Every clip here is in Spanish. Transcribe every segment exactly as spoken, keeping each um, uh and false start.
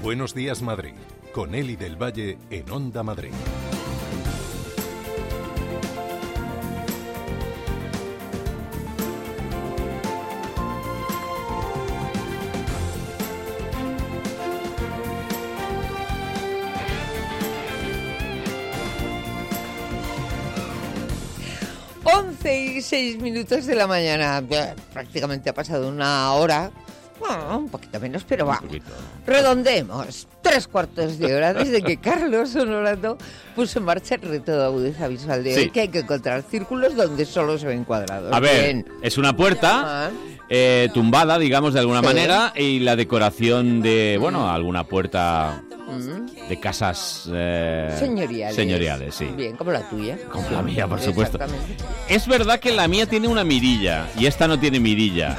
Buenos días, Madrid, con Eli del Valle en Onda Madrid. once y seis minutos de la mañana. Prácticamente ha pasado una hora. Bueno, un poquito menos, pero va. Redondeemos. Tres cuartos de hora desde que Carlos Honorato puso en marcha el reto de agudeza visual de hoy, sí. Que hay que encontrar círculos donde solo se ven cuadrados. A ver, Bien. Es una puerta eh, tumbada, digamos, de alguna sí. manera, y la decoración de, bueno, alguna puerta de casas eh, señoriales. Señoriales, sí. Bien, como la tuya. Como la mía, por supuesto. Es verdad que la mía tiene una mirilla y esta no tiene mirilla.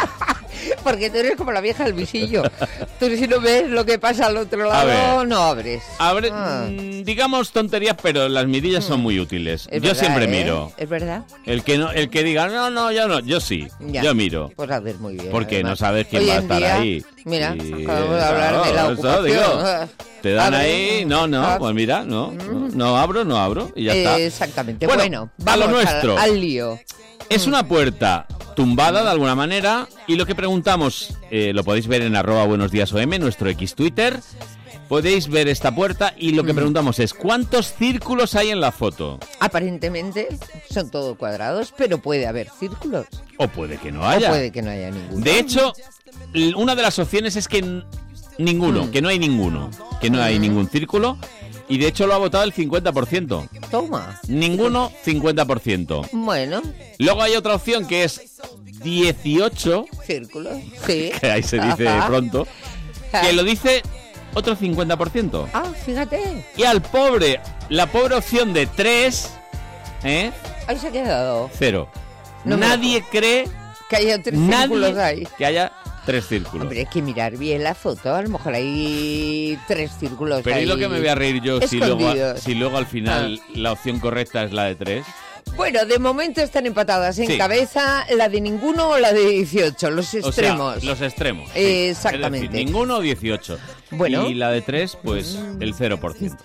Porque tú eres como la vieja del visillo. Tú si no ves lo que pasa al otro lado, no abres. Abre, ah. Digamos tonterías, pero las mirillas son muy útiles. Es yo verdad, siempre ¿eh? miro. Es verdad. El que no, el que diga, no, no, yo no, yo sí. Ya. Yo miro. Pues haces muy bien. Porque además. No sabes quién Hoy va a estar día, ahí. Mira, y, acabamos de hablar claro, de la ocupación. Digo, te dan ahí, no, no, pues mira, no, no, no abro, no abro y ya eh, está. Exactamente. Bueno, bueno vamos a lo nuestro. Al, al lío. Es una puerta tumbada de alguna manera y lo que preguntamos, eh, lo podéis ver en arroba buenos días O M, nuestro X Twitter. Podéis ver esta puerta y lo que preguntamos es ¿cuántos círculos hay en la foto? Aparentemente son todo cuadrados, pero puede haber círculos. O puede que no haya. O puede que no haya ninguno. De hecho, una de las opciones es que n- ninguno, mm. que no hay ninguno, que no hay ningún círculo. Y de hecho lo ha votado el cincuenta por ciento. Toma. Ninguno, cincuenta por ciento. Bueno. Luego hay otra opción que es dieciocho. Círculos, sí. Que ahí se dice Ajá. pronto. Que lo dice otro cincuenta por ciento. Ah, fíjate. Y al pobre, la pobre opción de tres, ¿eh? Ahí se ha quedado. Cero. No nadie cree que haya tres nadie círculos ahí. Que haya tres círculos. Hombre, hay que mirar bien la foto. A lo mejor hay tres círculos. Pero ahí ¿y lo que me voy a reír yo si luego, si luego al final ah. la opción correcta es la de tres? Bueno, de momento están empatadas en sí. cabeza la de ninguno o la de dieciocho, los extremos. O sea, los extremos. Sí. Exactamente. Es decir, ninguno o dieciocho. Bueno. Y la de tres, pues el cero por ciento.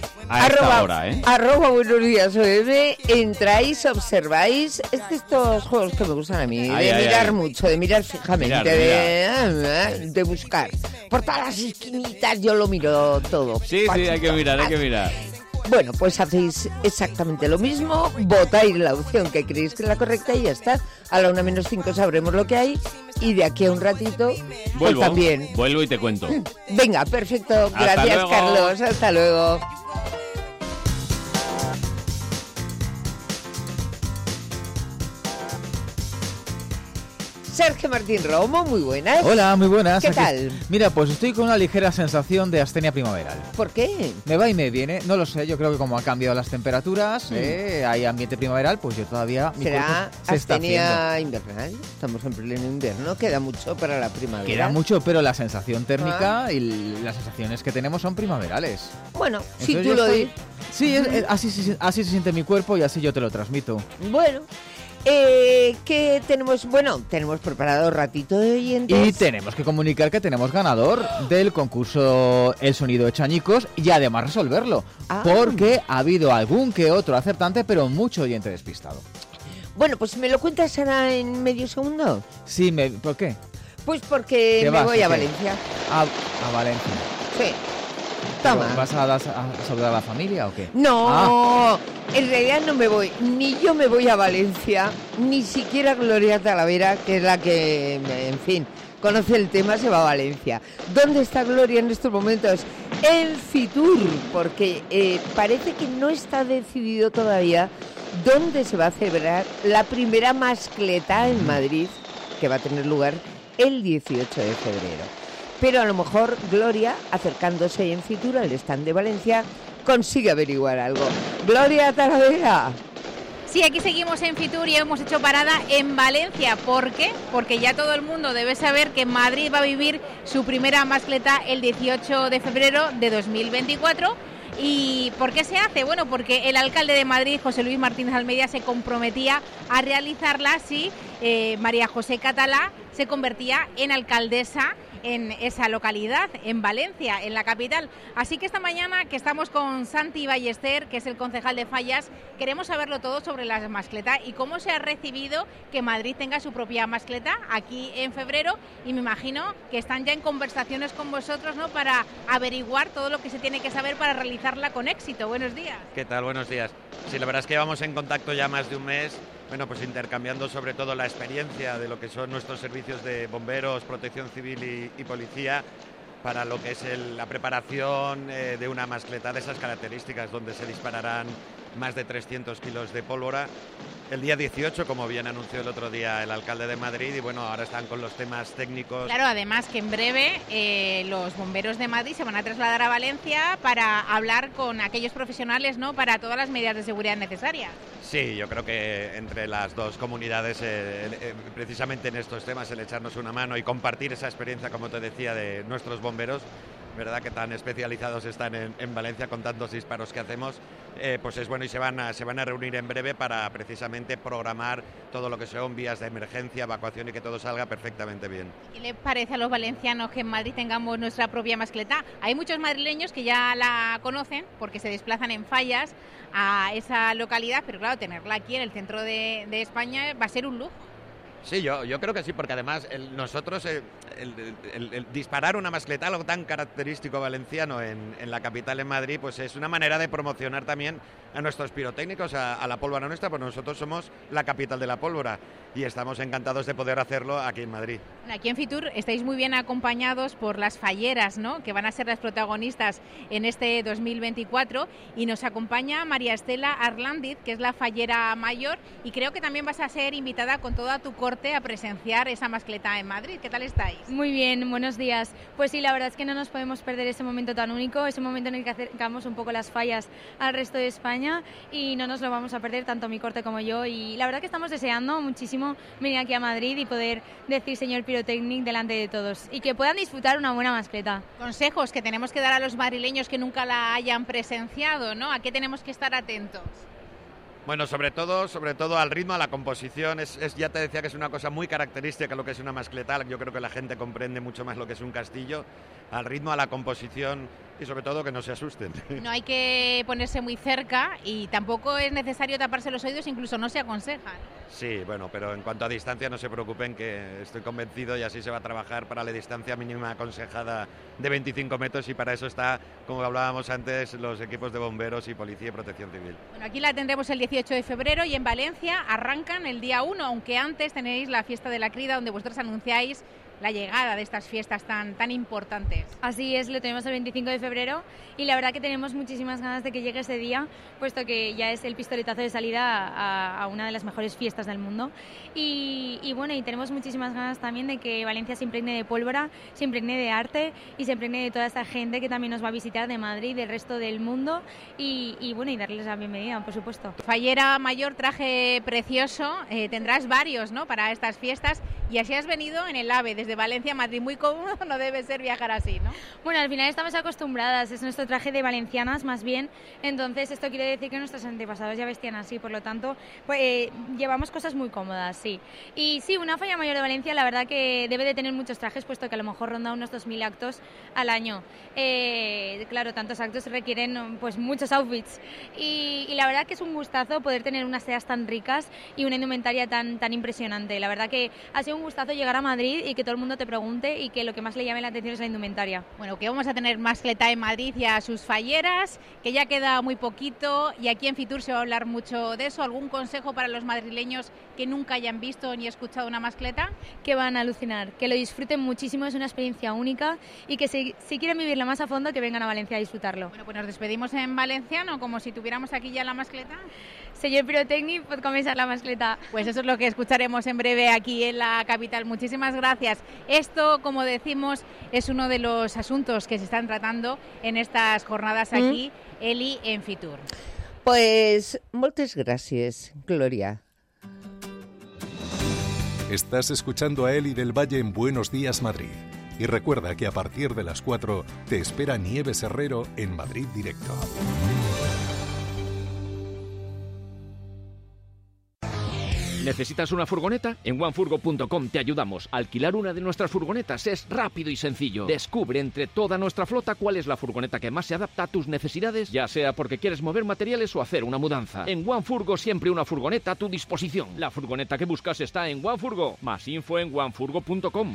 A arroba, esta hora, ¿eh? Arroba buenos días O M, entráis, observáis. Es de estos juegos que me gustan a mí, ay, de ay, mirar ay. mucho, de mirar fijamente, Mirar, de, mirar. de buscar. Por todas las esquinitas yo lo miro todo. Sí, sí, hay que mirar, hay que mirar. Bueno, pues hacéis exactamente lo mismo, votáis la opción que creéis que es la correcta y ya está. A la una menos cinco sabremos lo que hay y de aquí a un ratito, vuelvo, pues también. Vuelvo y te cuento. Venga, perfecto. Gracias, hasta luego. Carlos. Hasta luego. Sergio Martín Romo, muy buenas. Hola, muy buenas. ¿Qué Aquí... tal? Mira, pues estoy con una ligera sensación de astenia primaveral. ¿Por qué? Me va y me viene, no lo sé, yo creo que como han cambiado las temperaturas, mm. eh, hay ambiente primaveral, pues yo todavía... Mi ¿Será se astenia está invernal? Estamos en pleno invierno, queda mucho para la primavera. Queda mucho, pero la sensación térmica ah. y las sensaciones que tenemos son primaverales. Bueno, entonces si tú lo estoy... dices. Sí, es, es, así, así se siente mi cuerpo y así yo te lo transmito. Bueno... Eh, ¿qué tenemos? Bueno, tenemos preparado ratito de oyentes. Y tenemos que comunicar que tenemos ganador del concurso El Sonido de Chañicos y además resolverlo. Ah. Porque ha habido algún que otro acertante, pero mucho oyente despistado. Bueno, pues ¿me lo cuentas ahora en medio segundo? Sí, me, ¿por qué? Pues porque me vas, voy a qué? Valencia. A, a Valencia. Sí. Toma. ¿Vas a, a, a saludar a la familia o qué? No, ah. en realidad no me voy. Ni yo me voy a Valencia, ni siquiera Gloria Talavera, que es la que, en fin, conoce el tema, se va a Valencia. ¿Dónde está Gloria en estos momentos? En Fitur, porque eh, parece que no está decidido todavía dónde se va a celebrar la primera mascleta en Madrid, que va a tener lugar el dieciocho de febrero. Pero a lo mejor Gloria, acercándose en Fitur al stand de Valencia, consigue averiguar algo. Gloria Talavera. Sí, aquí seguimos en Fitur y hemos hecho parada en Valencia. ¿Por qué? Porque ya todo el mundo debe saber que Madrid va a vivir su primera mascleta el dieciocho de febrero de dos mil veinticuatro. ¿Y por qué se hace? Bueno, porque el alcalde de Madrid, José Luis Martínez Almeida, se comprometía a realizarla si eh, María José Catalá se convertía en alcaldesa en esa localidad, en Valencia, en la capital. Así que esta mañana que estamos con Santi Ballester, que es el concejal de Fallas, queremos saberlo todo sobre la mascleta y cómo se ha recibido que Madrid tenga su propia mascleta aquí en febrero, y me imagino que están ya en conversaciones con vosotros, ¿no?, para averiguar todo lo que se tiene que saber para realizarla con éxito. Buenos días. ¿Qué tal? Buenos días. Sí, la verdad es que llevamos en contacto ya más de un mes, bueno, pues intercambiando sobre todo la experiencia de lo que son nuestros servicios de bomberos, protección civil y, y policía, para lo que es el, la preparación eh, de una mascleta de esas características, donde se dispararán más de trescientos kilos de pólvora. El día dieciocho, como bien anunció el otro día el alcalde de Madrid, y bueno, ahora están con los temas técnicos. Claro, además que en breve eh, los bomberos de Madrid se van a trasladar a Valencia para hablar con aquellos profesionales, ¿no?, para todas las medidas de seguridad necesarias. Sí, yo creo que entre las dos comunidades, eh, eh, precisamente en estos temas, el echarnos una mano y compartir esa experiencia, como te decía, de nuestros bomberos, verdad que tan especializados están en, en Valencia con tantos disparos que hacemos, eh, pues es bueno, y se van, a, se van a reunir en breve para precisamente programar todo lo que son vías de emergencia, evacuación, y que todo salga perfectamente bien. ¿Qué le parece a los valencianos que en Madrid tengamos nuestra propia mascleta? Hay muchos madrileños que ya la conocen porque se desplazan en Fallas a esa localidad, pero claro, tenerla aquí en el centro de, de España va a ser un lujo. Sí, yo, yo creo que sí, porque además el, nosotros, eh, el, el, el disparar una mascleta, algo tan característico valenciano en, en la capital, en Madrid, pues es una manera de promocionar también a nuestros pirotécnicos, a, a la pólvora nuestra, porque nosotros somos la capital de la pólvora y estamos encantados de poder hacerlo aquí en Madrid. Aquí en Fitur estáis muy bien acompañados por las falleras, ¿no?, que van a ser las protagonistas en este dos mil veinticuatro, y nos acompaña María Estela Arlandiz, que es la fallera mayor, y creo que también vas a ser invitada con toda tu corte a presenciar esa mascleta en Madrid. ¿Qué tal estáis? Muy bien, buenos días. Pues sí, la verdad es que no nos podemos perder ese momento tan único, ese momento en el que acercamos un poco las fallas al resto de España, y no nos lo vamos a perder, tanto mi corte como yo, y la verdad que estamos deseando muchísimo venir aquí a Madrid y poder decir señor Pirotécnic delante de todos, y que puedan disfrutar una buena mascleta. Consejos que tenemos que dar a los madrileños que nunca la hayan presenciado, ¿no? ¿A qué tenemos que estar atentos? Bueno, sobre todo, sobre todo al ritmo, a la composición. Es, es, ya te decía que es una cosa muy característica lo que es una mascleta. Yo creo que la gente comprende mucho más lo que es un castillo. Al ritmo, a la composición, y sobre todo que no se asusten. No hay que ponerse muy cerca, y tampoco es necesario taparse los oídos, incluso no se aconsejan. Sí, bueno, pero en cuanto a distancia no se preocupen, que estoy convencido, y así se va a trabajar para la distancia mínima aconsejada de veinticinco metros, y para eso está, como hablábamos antes, los equipos de bomberos y policía y protección civil. Bueno, aquí la tendremos el dieciocho de febrero, y en Valencia arrancan el día uno, aunque antes tenéis la fiesta de la Crida, donde vosotros anunciáis la llegada de estas fiestas tan, tan importantes. Así es, lo tenemos el veinticinco de febrero, y la verdad que tenemos muchísimas ganas de que llegue ese día, puesto que ya es el pistoletazo de salida a, a una de las mejores fiestas del mundo. Y, y bueno, y tenemos muchísimas ganas también de que Valencia se impregne de pólvora, se impregne de arte, y se impregne de toda esta gente que también nos va a visitar de Madrid, del resto del mundo, y, y bueno, y darles la bienvenida, por supuesto. Fallera mayor, traje precioso, eh, tendrás varios, ¿no?, para estas fiestas, y así has venido en el AVE desde de Valencia a Madrid. Muy cómodo no debe ser viajar así, ¿no? Bueno, al final estamos acostumbradas, es nuestro traje de valencianas más bien, entonces esto quiere decir que nuestros antepasados ya vestían así, por lo tanto pues, eh, llevamos cosas muy cómodas, sí. Y sí, una falla mayor de Valencia la verdad que debe de tener muchos trajes, puesto que a lo mejor ronda unos dos mil actos al año. Eh, claro, tantos actos requieren pues muchos outfits, y, y la verdad que es un gustazo poder tener unas sedas tan ricas y una indumentaria tan, tan impresionante. La verdad que ha sido un gustazo llegar a Madrid y que todo el mundo te pregunte, y que lo que más le llame la atención es la indumentaria. Bueno, que vamos a tener mascleta en Madrid y a sus falleras, que ya queda muy poquito, y aquí en Fitur se va a hablar mucho de eso. ¿Algún consejo para los madrileños que nunca hayan visto ni escuchado una mascleta? Que van a alucinar, que lo disfruten muchísimo, es una experiencia única, y que si, si quieren vivirla más a fondo, que vengan a Valencia a disfrutarlo. Bueno, pues nos despedimos en valenciano, como si tuviéramos aquí ya la mascleta. Señor Pirotécnic, pot començar la mascleta. Pues eso es lo que escucharemos en breve aquí en la capital. Muchísimas gracias. Esto, como decimos, es uno de los asuntos que se están tratando en estas jornadas aquí, mm. Eli, en Fitur. Pues moltes gràcies, Gloria. Estás escuchando a Eli del Valle en Buenos Días Madrid. Y recuerda que a partir de las cuatro te espera Nieves Herrero en Madrid Directo. ¿Necesitas una furgoneta? En OneFurgo punto com te ayudamos. Alquilar una de nuestras furgonetas es rápido y sencillo. Descubre entre toda nuestra flota cuál es la furgoneta que más se adapta a tus necesidades, ya sea porque quieres mover materiales o hacer una mudanza. En OneFurgo siempre una furgoneta a tu disposición. La furgoneta que buscas está en OneFurgo. Más info en OneFurgo punto com.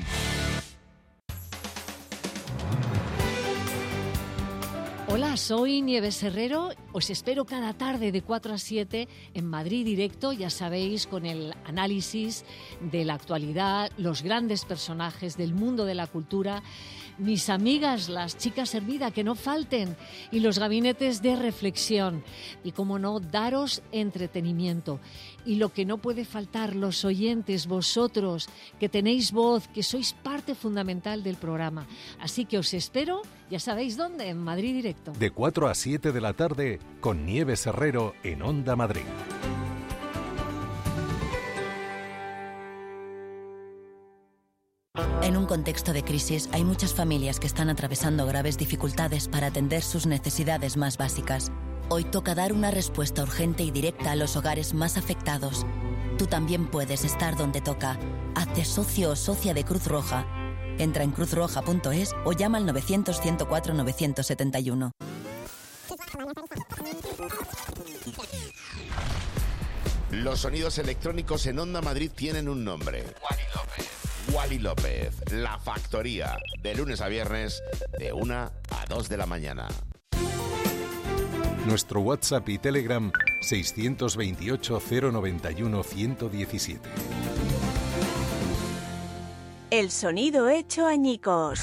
Hola, soy Nieves Herrero. Os espero cada tarde de cuatro a siete en Madrid Directo, ya sabéis, con el análisis de la actualidad, los grandes personajes del mundo de la cultura, mis amigas, las chicas Hermida, que no falten, y los gabinetes de reflexión. Y, como no, daros entretenimiento. Y lo que no puede faltar, los oyentes, vosotros, que tenéis voz, que sois parte fundamental del programa. Así que os espero, ya sabéis dónde, en Madrid Directo. De cuatro a siete de la tarde, con Nieves Herrero en Onda Madrid. En un contexto de crisis, hay muchas familias que están atravesando graves dificultades para atender sus necesidades más básicas. Hoy toca dar una respuesta urgente y directa a los hogares más afectados. Tú también puedes estar donde toca. Hazte socio o socia de Cruz Roja. Entra en cruz roja punto es o llama al novecientos, ciento cuatro, novecientos setenta y uno. Los sonidos electrónicos en Onda Madrid tienen un nombre. Wally López. Wally López, La Factoría, de lunes a viernes, de una a dos de la mañana. Nuestro WhatsApp y Telegram seiscientos veintiocho, cero noventa y uno, ciento diecisiete. El sonido hecho añicos.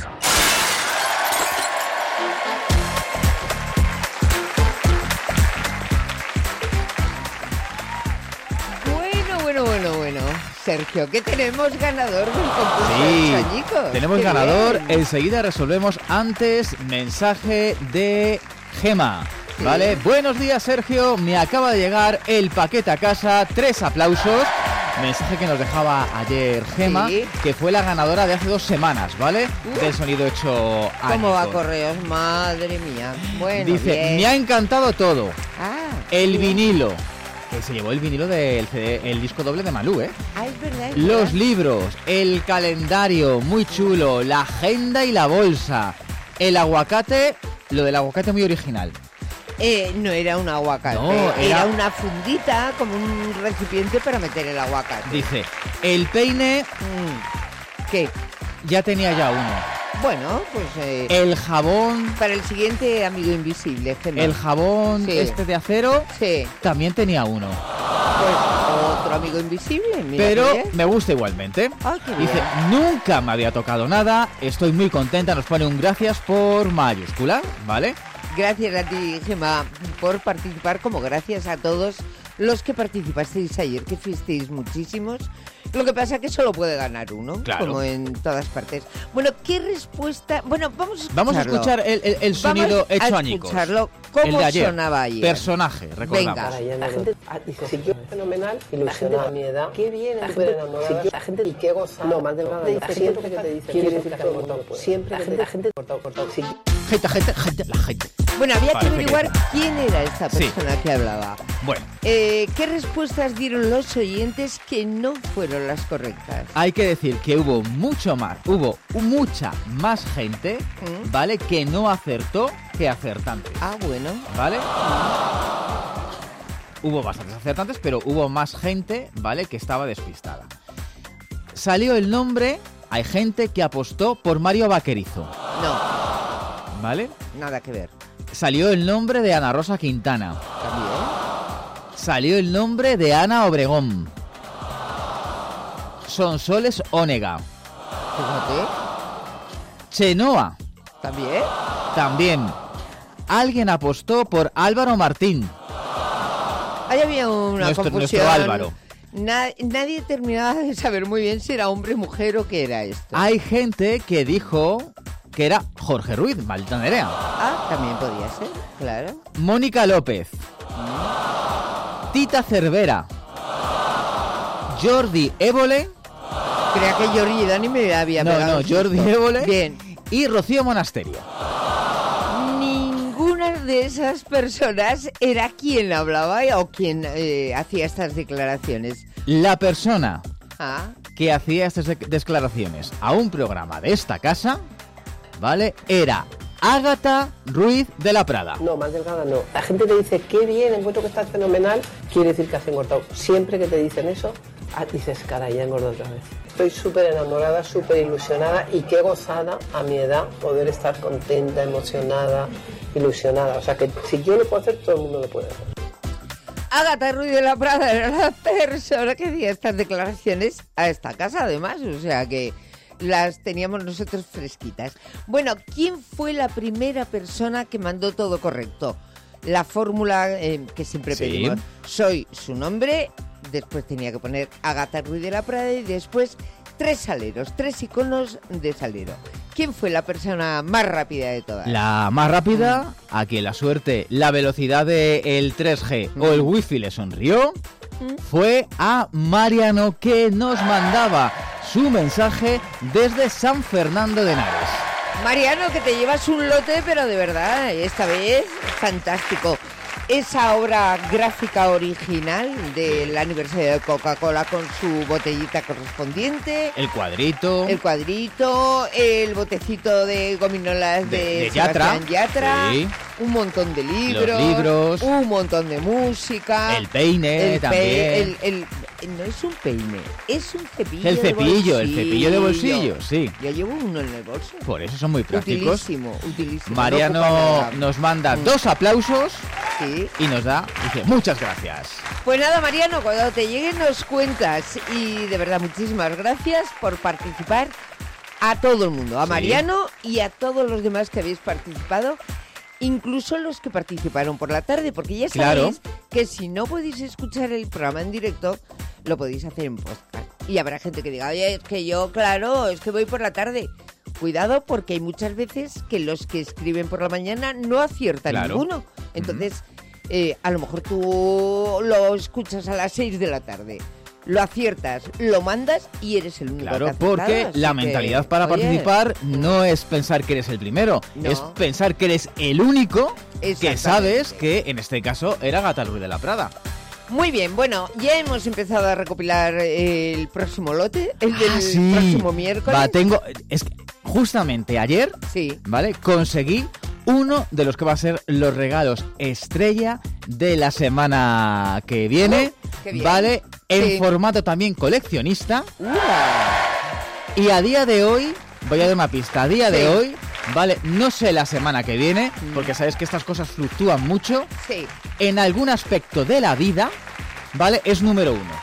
Bueno, bueno, bueno, bueno. Sergio, ¿qué tenemos ganador del concurso Sí, de Chañicos? tenemos ¡Qué ganador. bien! Enseguida resolvemos. Antes, mensaje de Gema. Sí. ¿Vale? Buenos días, Sergio. Me acaba de llegar el paquete a casa. Tres aplausos. Mensaje que nos dejaba ayer Gema, Sí. que fue la ganadora de hace dos semanas, ¿vale? Uh. Del sonido hecho ¿Cómo va añicos. correos? Madre mía. Bueno, Dice, bien. me ha encantado todo. Ah, El bien. vinilo. Que se llevó el vinilo del C D, el disco doble de Malú, ¿eh? Ah, es verdad, es Los verdad. libros, el calendario, muy chulo, la agenda y la bolsa. El aguacate, lo del aguacate muy original. Eh, no era un aguacate, No, era... era- una fundita, como un recipiente para meter el aguacate. Dice, el peine, Mm, ¿Qué? ya tenía ya uno. Bueno, pues... eh, El jabón, para el siguiente amigo invisible, Gemma. el jabón Sí. este de acero, Sí, también tenía uno. pues otro amigo invisible, mira Pero qué bien. me gusta igualmente. Ah, qué Dice, bien. nunca me había tocado nada, estoy muy contenta, nos pone un gracias por mayúscula, ¿vale? Gracias a ti, Gemma, por participar, como gracias a todos los que participasteis ayer, que fuisteis muchísimos. Lo que pasa es que solo puede ganar uno, Claro. como en todas partes. Bueno, ¿qué respuesta? Bueno, vamos a escucharlo. Vamos a escuchar el, el- el sonido Vamos a hecho añicos. escucharlo, El cómo de ayer. sonaba ayer. Personaje, recordamos. Venga. La gente dice, sí, que fenomenal, ilusionada. A mi edad, qué bien, súper enamorada. La gente, y qué gozada. No, más de nada. La gente siempre que te dice, quieres decir algo, no puedo. Siempre la gente, la gente, cortado, cortado, sí. Gente, gente, gente, la gente. Bueno, había Parece que averiguar que- quién era esta Sí. persona que hablaba. Bueno, Eh, ¿Qué respuestas dieron los oyentes que no fueron las correctas? hay que decir que hubo mucho más, hubo mucha más gente, ¿Mm? ¿vale? Que no acertó que acertantes, Ah, bueno. ¿vale? Hubo bastantes acertantes, pero hubo más gente, ¿vale? Que estaba despistada. Salió el nombre, hay gente que apostó por Mario Vaquerizo, No, ¿vale? nada que ver. Salió el nombre de Ana Rosa Quintana. También. Salió el nombre de Ana Obregón. Sonsoles Ónega. Fíjate. Chenoa. También. También. Alguien apostó por Álvaro Martín. Ahí había una Nuestro- confusión. nuestro Álvaro. Na- nadie terminaba de saber muy bien si era hombre, mujer o qué era esto. Hay gente que dijo que era Jorge Ruiz, maldita Nerea. Ah, también podía ser, claro. Mónica López. Tita Cervera. Jordi Évole. Creía que Jordi Dani me había No, pegado no, un Jordi susto. Évole. Bien. Y Rocío Monasterio. Ninguna de esas personas era quien hablaba o quien eh, hacía estas declaraciones. La persona Ah, que hacía estas de- declaraciones a un programa de esta casa, ¿vale? Era Ágata Ruiz de la Prada. No, más delgada no. La gente te dice, qué bien, encuentro que estás fenomenal, quiere decir que has engordado. Siempre que te dicen eso, ah, dices, caray, ya he engordado otra vez. Estoy súper enamorada, súper ilusionada y qué gozada a mi edad poder estar contenta, emocionada, ilusionada. O sea que si yo lo puedo hacer, todo el mundo lo puede hacer. Ágata Ruiz de la Prada era la persona que hacía estas declaraciones a esta casa, además, o sea que las teníamos nosotros fresquitas. Bueno, ¿quién fue la primera persona que mandó todo correcto? La fórmula eh, que siempre Sí. pedimos. Soy su nombre, después tenía que poner Ágata Ruiz de la Prada y después tres saleros, tres iconos de salero. ¿Quién fue la persona más rápida de todas? La más rápida, a quien la suerte, la velocidad del tres G o el wifi le sonrió, fue a Mariano, que nos mandaba su mensaje desde San Fernando de Henares. Mariano, que te llevas un lote, pero de verdad, esta vez, fantástico. Esa obra gráfica original del aniversario de Coca-Cola con su botellita correspondiente, El cuadrito. el cuadrito, el botecito de gominolas de, De- de Yatra. Sebastián Yatra, Sí. un montón de libros, libros. un montón de música, El peine el pe- también. el- el- no es un peine, es un cepillo El de cepillo, el bolsillo. cepillo de bolsillo, sí. Yo llevo uno en el bolso. Por eso son muy prácticos. Utilísimo, utilísimo. Mariano no ocupa nada. nos manda Mm. dos aplausos Sí. y nos da, dice, muchas gracias. Pues nada, Mariano, cuando te lleguen nos cuentas. Y de verdad, muchísimas gracias por participar a todo el mundo, a Sí. Mariano y a todos los demás que habéis participado, incluso los que participaron por la tarde, porque ya sabéis Claro. que si no podéis escuchar el programa en directo, lo podéis hacer en podcast. Y habrá gente que diga, oye, es que yo, claro, es que voy por la tarde. Cuidado, porque hay muchas veces que los que escriben por la mañana no aciertan Claro. ninguno. Entonces, eh, a lo mejor tú lo escuchas a las seis de la tarde, lo aciertas, lo mandas y eres el único que Claro, ha acertado, porque así la que, mentalidad para oye, participar no es pensar que eres el primero, No. es pensar que eres el único que Exactamente. sabes que en este caso era Ágata Ruiz de la Prada. Muy bien, bueno, ya hemos empezado a recopilar eh, el próximo lote, el del Ah, sí. próximo miércoles. Va, tengo, es que justamente ayer, Sí. ¿vale? Conseguí uno de los que va a ser los regalos estrella de la semana que viene, Oh, qué bien. ¿vale? En Sí. formato también coleccionista. ¡Ura! Y a día de hoy, voy a dar una pista, a día Sí. de hoy, ¿vale? No sé la semana que viene, porque sabes que estas cosas fluctúan mucho. Sí. En algún aspecto de la vida, ¿vale? Es número uno.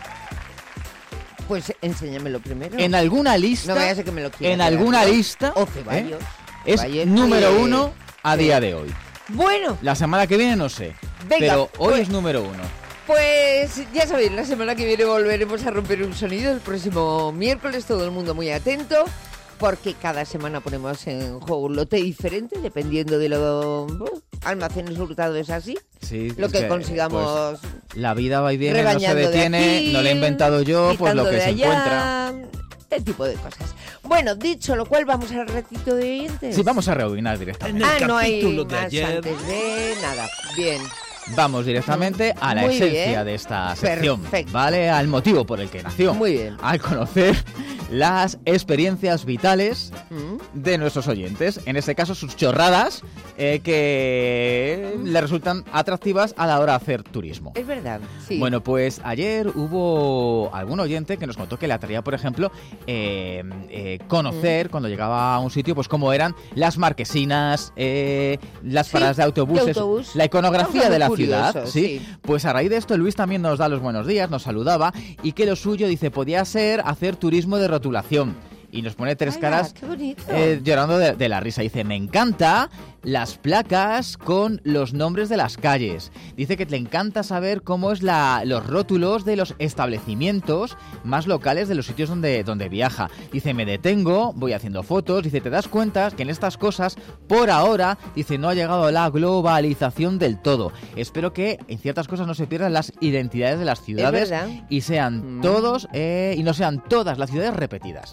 Pues enséñamelo primero. En alguna lista, No vaya a ser que me lo quiera en quedar alguna yo. lista, O ¿eh? Ceballos. es Ceballos, número oye. uno a Sí. día de hoy. Bueno, La semana que viene no sé, Venga, pero hoy pues- es número uno. pues ya sabéis, la semana que viene volveremos a romper un sonido el próximo miércoles, todo el mundo muy atento, porque cada semana ponemos en juego un lote diferente, dependiendo de lo... uh, Almacenes Hurtado es así, Sí, lo es que, consigamos pues, la vida va y viene, no se rebañando de detiene, aquí, no lo he inventado yo, pues lo quitando que de se allá, encuentra. este tipo de cosas. Bueno, dicho lo cual, vamos al ratito de oyentes. Sí, vamos a rebobinar directamente. Ah, no hay capítulo de más ayer. antes de nada. Bien. Vamos directamente a la Muy esencia bien. de esta sección, Perfecto. ¿vale? Al motivo por el que nació. Muy bien. Al conocer las experiencias vitales Mm. de nuestros oyentes. En este caso, sus chorradas eh, que le resultan atractivas a la hora de hacer turismo. Es verdad, sí. Bueno, pues ayer hubo algún oyente que nos contó que le atraía, por ejemplo, eh, eh, conocer Mm. cuando llegaba a un sitio, pues cómo eran las marquesinas, eh, las Sí, paradas de autobuses, de autobús. la iconografía Algo de la muy ciudad, curioso, ¿sí? sí. Pues a raíz de esto Luis también nos da los buenos días, nos saludaba y que lo suyo, dice, podía ser hacer turismo de rotulación. Y nos pone tres Hala, caras qué bonito. eh, llorando de, de la risa. Dice, me encanta las placas con los nombres de las calles. Dice que le encanta saber cómo es la, los rótulos de los establecimientos más locales de los sitios donde, donde viaja. Dice, me detengo, voy haciendo fotos. Dice, te das cuenta que en estas cosas, por ahora, dice, no ha llegado la globalización del todo. Espero que en ciertas cosas no se pierdan las identidades de las ciudades verdad. y sean Mm. todos eh, y no sean todas las ciudades repetidas. Es que es verdad.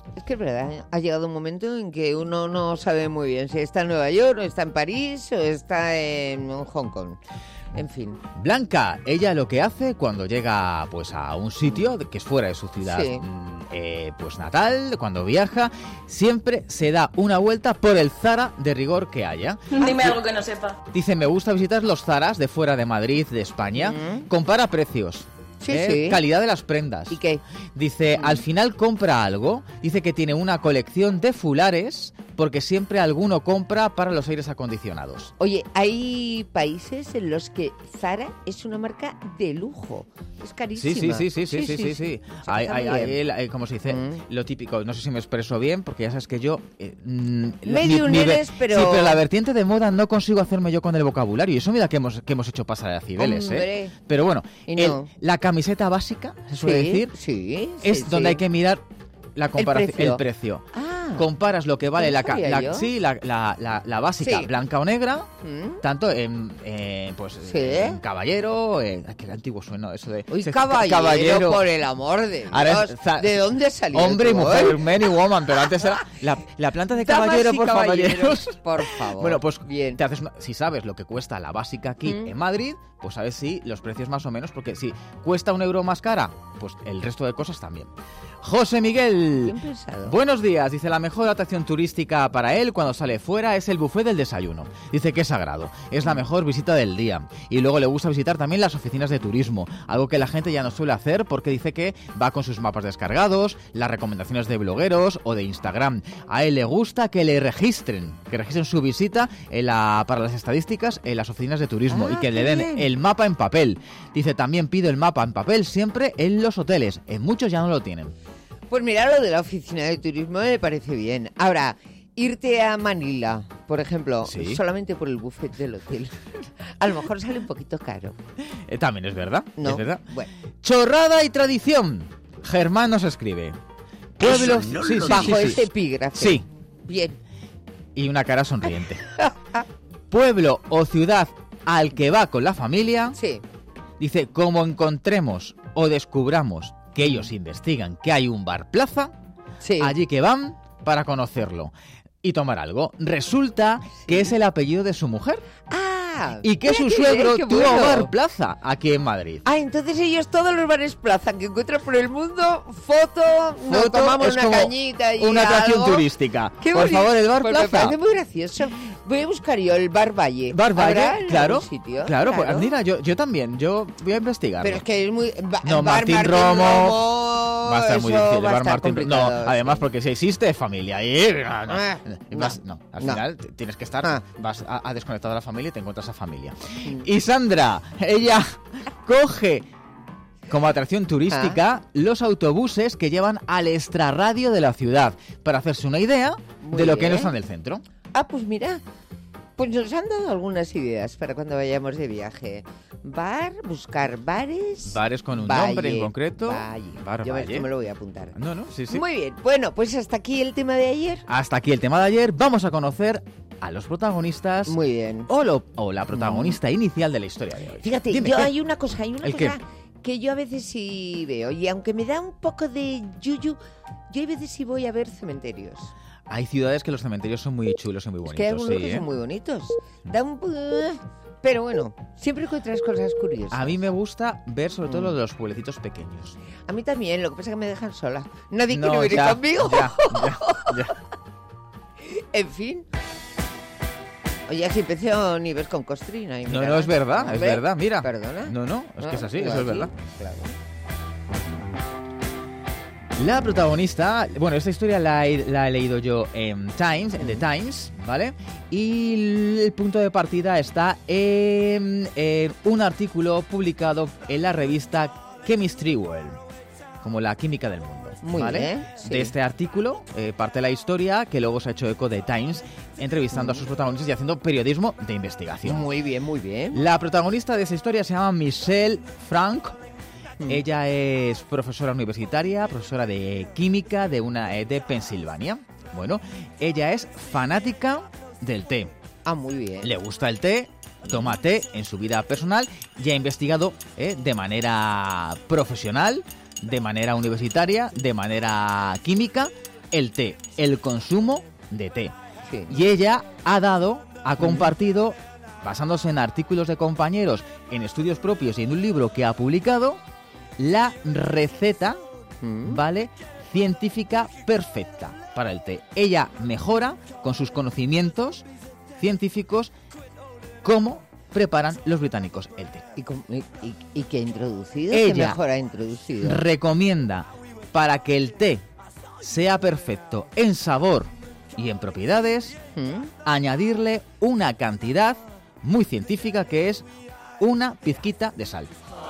verdad. ¿eh? Ha llegado un momento en que uno no sabe muy bien si está en Nueva York, o está en París, o está en Hong Kong. En fin. Blanca, ella lo que hace cuando llega pues a un sitio que es fuera de su ciudad Sí. eh, pues natal, cuando viaja, siempre se da una vuelta por el Zara de rigor que haya. Dime algo que no sepa. Dice, me gusta visitar los Zaras de fuera de Madrid, de España. Mm. Compara precios. Sí, ¿eh? sí. Calidad de las prendas. ¿Y qué? Dice, al final compra algo. Dice que tiene una colección de fulares porque siempre alguno compra para los aires acondicionados. Oye, hay países en los que Zara es una marca de lujo. Es Sí, carísima. sí, sí, sí, sí, sí, sí, sí. O sea, Hay, está hay, muy hay bien. el- hay, como se dice, Mm. lo típico, no sé si me expreso bien, porque ya sabes que yo... Eh, mm, Medium ve- eres, pero- Sí, pero la vertiente de moda no consigo hacerme yo con el vocabulario, y eso mira que hemos, que hemos hecho pasar a Cibeles, Hombre. ¿eh? Pero bueno, Y el- no. la camiseta básica, se suele Sí, decir, sí, es sí, donde sí. hay que mirar la comparación, precio. el precio. Ah, Comparas lo que vale no la, ca- sabía la- yo. sí, la, la, la, la básica Sí. blanca o negra, ¿Mm? tanto en, en, pues, Sí. en caballero, en, ay, qué antiguo suena eso de... Uy, se- caballero, por el amor de Ahora es Dios. za- ¿De dónde salió Hombre y tú, mujer, eh? man y woman, pero antes era la, la planta de Damas caballero y por caballeros, caballeros. por favor. Bueno, pues Bien. te haces una- si sabes lo que cuesta la básica aquí Mm. en Madrid, pues sabes si los precios más o menos, porque si cuesta un euro más cara, pues el resto de cosas también. José Miguel. Bien pensado. Buenos días, dice, la mejor atracción turística para él cuando sale fuera es el buffet del desayuno. Dice que es sagrado, es la mejor visita del día. Y luego le gusta visitar también las oficinas de turismo, algo que la gente ya no suele hacer porque dice que va con sus mapas descargados, las recomendaciones de blogueros o de Instagram. A él le gusta que le registren, que registren su visita en la, para las estadísticas en las oficinas de turismo Ah, y que qué le den bien. el mapa en papel. Dice, también pido el mapa en papel siempre en los hoteles, en muchos ya no lo tienen. Pues mira, lo de la oficina de turismo me parece bien. Ahora, irte a Manila, por ejemplo, Sí. solamente por el buffet del hotel, a lo mejor sale un poquito caro. Eh, también es verdad, No, es verdad. bueno. Chorrada y tradición. Germán nos escribe. Pueblos, no sí, lo sí, Bajo sí, sí. ese epígrafe. Sí, Bien. y una cara sonriente. Pueblo o ciudad al que va con la familia. Sí. Dice, como encontremos o descubramos que ellos investigan que hay un bar plaza, Sí. allí que van para conocerlo y tomar algo. Resulta que es el apellido de su mujer Ah. y que mira su qué suegro bien, qué tuvo bueno. bar plaza aquí en Madrid. Ah, entonces ellos todos los bares plaza que encuentran por el mundo, foto, nos Foto tomamos es una como cañita y una atracción algo. turística. Qué Por bonito. favor, el bar Pues me plaza. parece muy gracioso. Voy a buscar yo el Bar Valle. Bar ¿Habrá Valle, en claro, algún sitio? claro, pues mira, yo, yo también, yo voy a investigar. Pero es que es muy... ba- No, Bar Martín Martín Romo, Romo, va a estar muy eso difícil. va a Bar estar Martín, no, complicado, además sí. porque si existe familia y no, no, Ah, y vas- no, no, al no. final t- tienes que estar, Ah. vas a, a desconectar de la familia y te encuentras a familia. Mm. Y Sandra, ella coge como atracción turística Ah. los autobuses que llevan al extrarradio de la ciudad para hacerse una idea Muy de lo que no bien. está en el centro. Ah, pues mira, pues nos han dado algunas ideas para cuando vayamos de viaje. Bar, buscar bares... Bares con un Valle, nombre en concreto. Valle. Bar Yo Valle. esto me lo voy a apuntar. No, no, sí, sí. Muy bien, bueno, pues hasta aquí el tema de ayer. Hasta aquí el tema de ayer. Vamos a conocer a los protagonistas. Muy bien. O, lo- o la protagonista inicial de la historia de hoy. Fíjate, Dime, yo ¿qué? hay una cosa, hay una ¿El cosa qué? que yo a veces sí veo, y aunque me da un poco de yuyu, yo hay veces sí voy a ver cementerios. Hay ciudades que los cementerios son muy chulos y muy Es bonitos. que hay algunos sí, que ¿eh? son muy bonitos. Da un... Pero bueno, siempre encuentras cosas curiosas. A mí me gusta ver sobre todo Mm. lo de los pueblecitos pequeños. A mí también, lo que pasa es que me dejan sola. Nadie No, quiere venir ya, conmigo. ya, ya, ya. En fin. Oye, si empezó Nieves con Costrina. Y No, mira, no, es verdad, es hombre, verdad, mira. Perdona. No, no, es que es así, Ah, eso es así, verdad. Claro. La protagonista, bueno, esta historia la he, la he leído yo en Times, en The Times, ¿vale? Y el punto de partida está en, en un artículo publicado en la revista Chemistry World, como la química del mundo. Muy ¿vale? bien, sí. De este artículo eh, parte la historia que luego se ha hecho eco de Times, entrevistando a sus protagonistas y haciendo periodismo de investigación. Muy bien, muy bien. La protagonista de esa historia se llama Michelle Frank. Mm. Ella es profesora universitaria, profesora de química de una eh, de Pensilvania. Bueno, ella es fanática del té. Ah, muy bien. Le gusta el té, toma té en su vida personal y ha investigado eh, de manera profesional, de manera universitaria, de manera química, el té, el consumo de té. Sí. Y ella ha dado, ha compartido, basándose en artículos de compañeros, en estudios propios y en un libro que ha publicado, la receta, Mm. ¿vale?, científica perfecta para el té. Ella mejora con sus conocimientos científicos cómo preparan los británicos el té. ¿Y, com- y, y- y qué ha introducido? Ella ¿Qué mejor ha introducido? Recomienda, para que el té sea perfecto en sabor y en propiedades, ¿Mm? añadirle una cantidad muy científica que es una pizquita de sal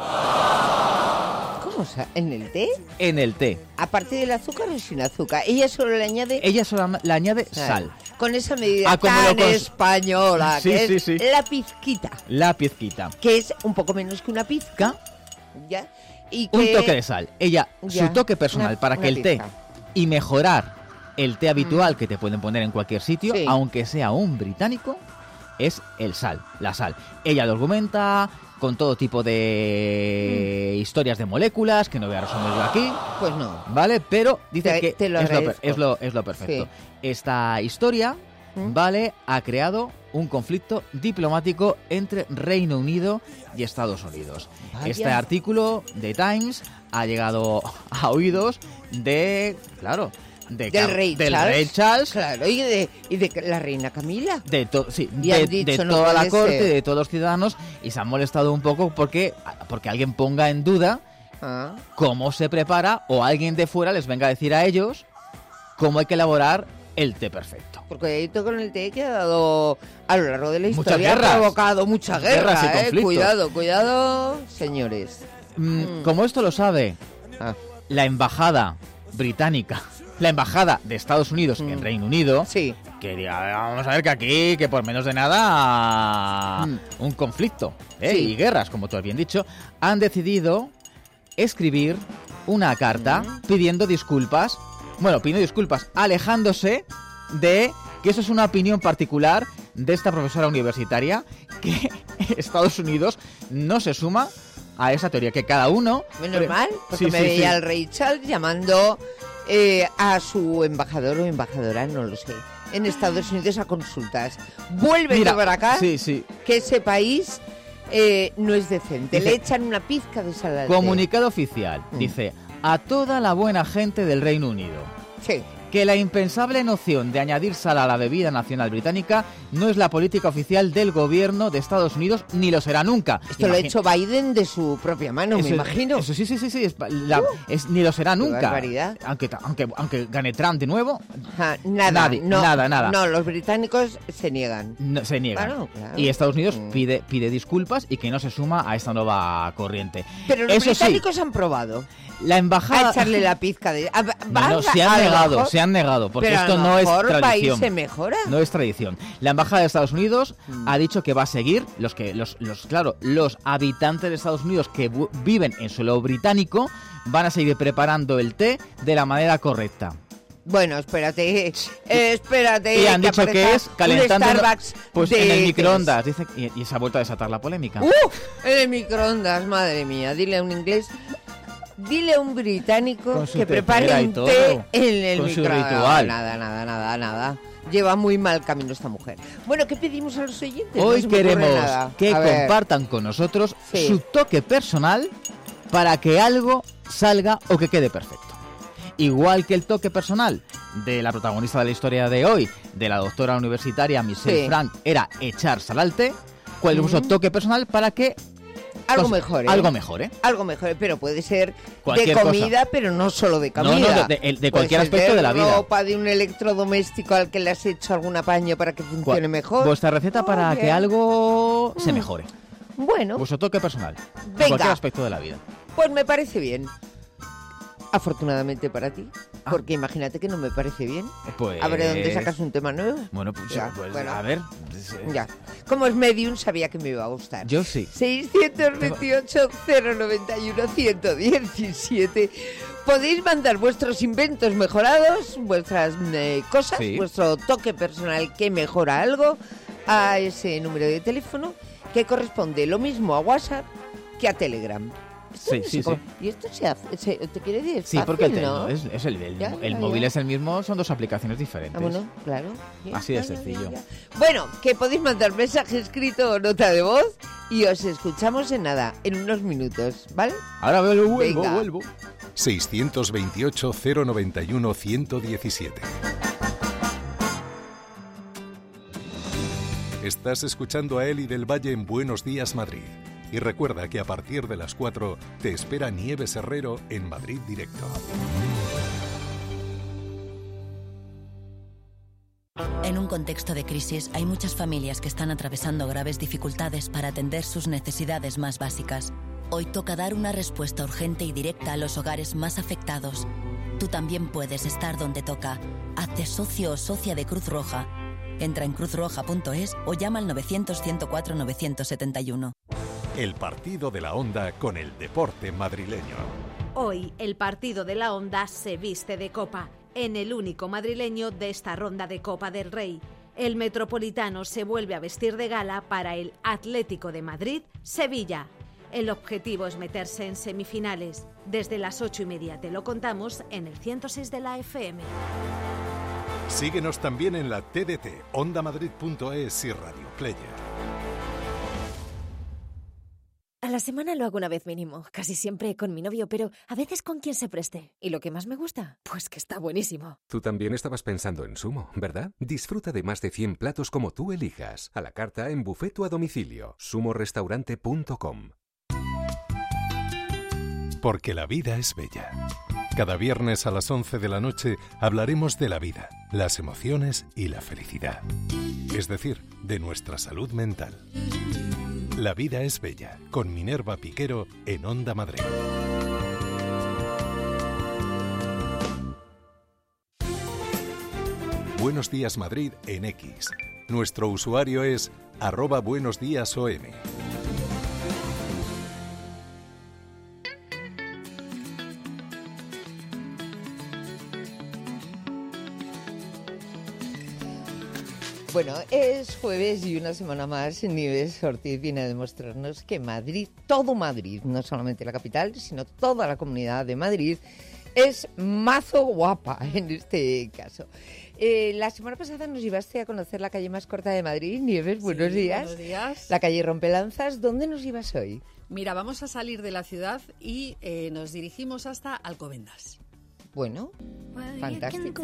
¿Cómo? O sea, ¿en el té? en el té. ¿Aparte del azúcar o sin azúcar? Ella solo le añade... Ella solo le añade Sal. sal. Con esa medida Ah, como tan lo cons- española, Sí, que sí, es sí. la pizquita, La pizquita. que es un poco menos que una pizca, ¿ya? Y Un que- toque de sal. Ella, Ya, su toque personal una- para una que el té pizca. y mejorar el té habitual que te pueden poner en cualquier sitio, Sí. aunque sea un británico, es el sal, la sal. Ella lo argumenta con todo tipo de historias de moléculas, que no voy a resumir yo aquí, Pues no. ¿vale? Pero dice Te- que te lo es, lo, per- agradezco. es, lo, es lo perfecto. Sí. Esta historia, ¿Mm? ¿vale?, ha creado un conflicto diplomático entre Reino Unido y Estados Unidos. Vaya. Este artículo de Times ha llegado a oídos de, claro, de Del Car- rey del Charles. rey Charles, Claro, y de, y de la reina Camila. de, to- sí, Y de, han dicho, de no toda la puede corte, ser. de todos los ciudadanos, y se han molestado un poco porque, porque alguien ponga en duda Ah. cómo se prepara, o alguien de fuera les venga a decir a ellos cómo hay que elaborar el té perfecto. Porque esto con el té que ha dado a lo largo de la Muchas historia, ha guerras. provocado mucha Guerras guerra, y ¿eh? conflictos. Cuidado, cuidado, señores. Mm, Mm. Como esto lo sabe Ah. la embajada británica, la embajada de Estados Unidos en Reino Unido, Sí. que diga, vamos a ver que aquí, que por menos de nada, Mm. un conflicto, ¿eh? Sí. Y guerras, como tú has bien dicho, han decidido escribir una carta pidiendo disculpas, bueno, pidiendo disculpas, alejándose de que eso es una opinión particular de esta profesora universitaria, que Estados Unidos no se suma a esa teoría, que cada uno... Menos mal, porque Sí, me sí, veía sí. al rey Charles llamando eh, a su embajador o embajadora, no lo sé, en Estados Unidos a consultas. Vuelve Mira, para acá, sí, sí. que ese país eh, no es decente. Dice- Le echan una pizca de sal al té. Comunicado oficial, Mm. dice, a toda la buena gente del Reino Unido, Sí. que la impensable noción de añadir sal a la bebida nacional británica no es la política oficial del gobierno de Estados Unidos, ni lo será nunca. Esto lo ha Imagina- hecho Biden de su propia mano, Eso- me imagino. Eso sí, sí, sí, sí, es, la- es- ni lo será qué nunca. barbaridad. Aunque, ta- aunque, aunque gane Trump de nuevo, Ajá, nada, Nadie, no, nada, nada. No, los británicos se niegan. no- se niega. Claro, claro. Y Estados Unidos Mm. pide, pide disculpas y que no se suma a esta nueva corriente. Pero los Eso sí, británicos han probado la embajada... a echarle la pizca de... a- No, va- no, se a han lo negado, mejor- se han negado, porque pero a esto lo no es mejor tradición. país se mejora. No es tradición. La embajada de Estados Unidos Mm. ha dicho que va a seguir los que los, los claro, los habitantes de Estados Unidos que bu- viven en suelo británico van a seguir preparando el té de la manera correcta. Bueno, espérate, eh, espérate. Y han dicho que aparezca es calentando un Starbucks pues de- en el ¿qué microondas, dice, y, y se ha vuelto a desatar la polémica. es? ¡Uh! En el microondas, madre mía. Dile a un inglés, dile a un británico Con su que prepare tetera y un todo, té en el con su microondas. ritual. Nada, nada, nada, nada. Lleva muy mal camino esta mujer. Bueno, ¿qué pedimos a los oyentes? No Hoy se me ocurre queremos nada. que A ver. compartan con nosotros Sí. su toque personal para que algo salga o que quede perfecto. Igual que el toque personal de la protagonista de la historia de hoy, de la doctora universitaria Michelle Sí. Frank, era echar sal al té, ¿cuál es vuestro Mm. toque personal para que Algo cos- mejor, ¿eh? algo mejore? Algo mejor, pero puede ser Cualquier de cosa. comida, pero no solo de No, comida. no, de- de- de Puede cualquier ser aspecto de la vida. ropa, de un electrodoméstico al que le has hecho algún apaño para que funcione ¿Cuál- mejor. Vuestra receta para Oye. que algo se Mm. mejore. Bueno, Vuestro toque personal. En Venga. cualquier aspecto de la vida. pues me parece bien. Afortunadamente para ti, Ah. porque imagínate que no me parece bien. Pues... A ver, ¿de dónde sacas un tema nuevo? Bueno, pues, Ya, pues, bueno. a ver. pues, eh, Ya. Como es medium, sabía que me iba a gustar. Yo sí. seiscientos veintiocho, cero noventa y uno, ciento diecisiete. Podéis mandar vuestros inventos mejorados, vuestras eh, cosas, Sí. vuestro toque personal que mejora algo a ese número de teléfono que corresponde lo mismo a WhatsApp que a Telegram. Esto Sí, no sí, sé cómo- sí. Y esto se hace, se- te quiere decir, es Sí, porque el, fácil, tel- ¿no? es, es el, el, Ya, el ya, móvil ya. es el mismo, son dos aplicaciones diferentes. Ah, bueno, claro. Sí, Así de ya, ya, sencillo. ya, ya. Bueno, que podéis mandar mensaje escrito o nota de voz y os escuchamos en nada, en unos minutos, ¿vale? Ahora vuelvo, vuelvo, Venga. vuelvo. seiscientos veintiocho, cero noventa y uno, ciento diecisiete. Estás escuchando a Eli del Valle en Buenos Días Madrid. Y recuerda que a partir de las cuatro te espera Nieves Herrero en Madrid Directo. En un contexto de crisis hay muchas familias que están atravesando graves dificultades para atender sus necesidades más básicas. Hoy toca dar una respuesta urgente y directa a los hogares más afectados. Tú también puedes estar donde toca. Hazte socio o socia de Cruz Roja. Entra en cruz roja punto es o llama al novecientos, ciento cuatro, novecientos setenta y uno. El partido de la Onda con el deporte madrileño. Hoy el partido de la Onda se viste de copa, en el único madrileño de esta ronda de Copa del Rey. El Metropolitano se vuelve a vestir de gala para el Atlético de Madrid-Sevilla. El objetivo es meterse en semifinales. Desde las ocho y media te lo contamos en el ciento seis de la F M. Síguenos también en la T D T, onda madrid punto es y Radio Player. A la semana lo hago una vez mínimo, casi siempre con mi novio, pero a veces con quien se preste. ¿Y lo que más me gusta? Pues que está buenísimo. Tú también estabas pensando en Sumo, ¿verdad? Disfruta de más de cien platos como tú elijas. A la carta en buffet o a domicilio. sumo restaurante punto com. Porque la vida es bella. Cada viernes a las once de la noche hablaremos de la vida, las emociones y la felicidad. Es decir, de nuestra salud mental. La vida es bella, con Minerva Piquero en Onda Madrid. Buenos Días Madrid en X. Nuestro usuario es arroba buenos días O M. Bueno, es jueves y una semana más Nieves Ortiz viene a demostrarnos que Madrid, todo Madrid, no solamente la capital, sino toda la comunidad de Madrid, es mazo guapa en este caso. Eh, la semana pasada nos llevaste a conocer la calle más corta de Madrid. Nieves, buenos Sí, días. buenos días. La calle Rompelanzas. ¿Dónde nos llevas hoy? Mira, vamos a salir de la ciudad y eh, nos dirigimos hasta Alcobendas. Bueno, fantástico.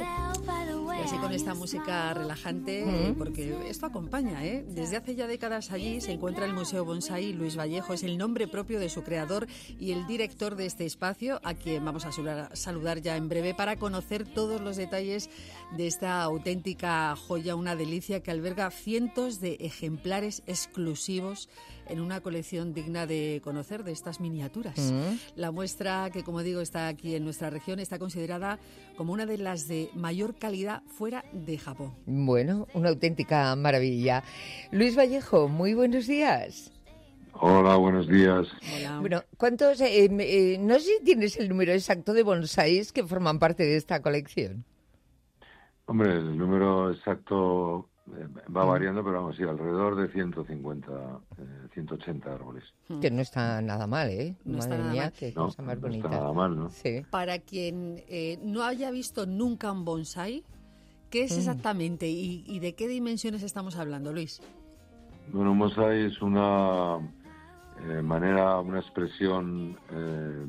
Y así con esta música relajante, Mm. porque esto acompaña, ¿eh? Desde hace ya décadas allí se encuentra el Museo Bonsai. Luis Vallejo es el nombre propio de su creador y el director de este espacio, a quien vamos a saludar, saludar ya en breve para conocer todos los detalles de esta auténtica joya, una delicia que alberga cientos de ejemplares exclusivos en una colección digna de conocer, de estas miniaturas. Mm. La muestra, que como digo está aquí en nuestra región, está considerada como una de las de mayor calidad fuera de Japón. Bueno, una auténtica maravilla. Luis Vallejo, muy buenos días. Hola, buenos días. Bueno, ¿cuántos? Eh, eh, no sé si tienes el número exacto de bonsáis que forman parte de esta colección. Hombre, el número exacto eh, va variando, pero vamos, sí, alrededor de ciento cincuenta, eh, ciento ochenta árboles. Que no está nada mal, ¿eh? No está Madre nada mía, mal. qué No, cosa más no bonita. está nada mal, ¿no? Sí. Para quien eh, no haya visto nunca un bonsai, ¿qué es Mm. exactamente y, y de qué dimensiones estamos hablando, Luis? Bueno, un bonsai es una eh, manera, una expresión eh,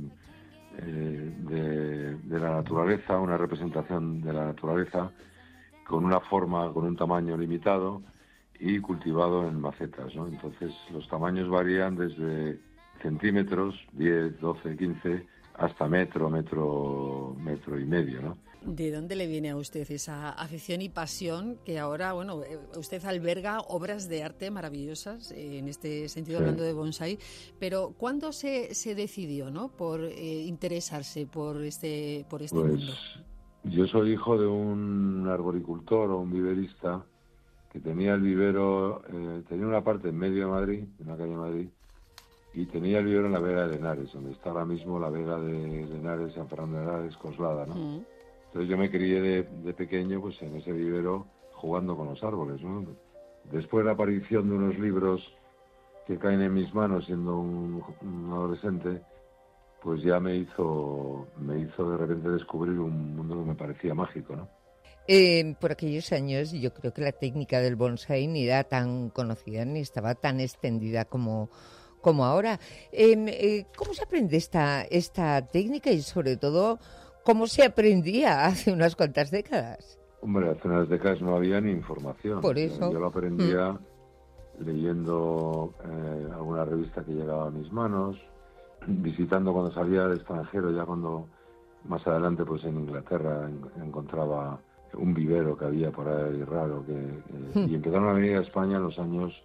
eh, de, de la naturaleza, una representación de la naturaleza con una forma, con un tamaño limitado y cultivado en macetas, ¿no? Entonces los tamaños varían desde centímetros, diez, doce, quince, hasta metro, metro, metro y medio, ¿no? ¿De dónde le viene a usted esa afición y pasión que ahora, bueno, eh, usted alberga obras de arte maravillosas, eh, en este sentido Sí. hablando de bonsai, pero ¿cuándo se, se decidió, ¿no?, por eh, interesarse por este, por este Pues mundo? yo soy hijo de un arboricultor o un viverista que tenía el vivero, eh, tenía una parte en medio de Madrid, en la calle de Madrid, y tenía el vivero en la Vega de Henares, donde está ahora mismo la Vega de Henares, San Fernando de Henares, Coslada, ¿no? Mm. Entonces yo me crié de, de pequeño pues en ese vivero jugando con los árboles, ¿no? Después de la aparición de unos libros que caen en mis manos siendo un, un adolescente, pues ya me hizo, me hizo de repente descubrir un mundo que me parecía mágico, ¿no? Eh, por aquellos años yo creo que la técnica del bonsái ni era tan conocida ni estaba tan extendida como, como ahora. Eh, eh, ¿Cómo se aprende esta, esta técnica y sobre todo cómo se aprendía hace unas cuantas décadas? Hombre, hace unas décadas no había ni información. Por eso. Yo lo aprendía mm. leyendo eh, alguna revista que llegaba a mis manos, visitando cuando salía al extranjero, ya cuando más adelante pues en Inglaterra en, encontraba un vivero que había por ahí raro, que, eh, y empezaron a venir a España en los años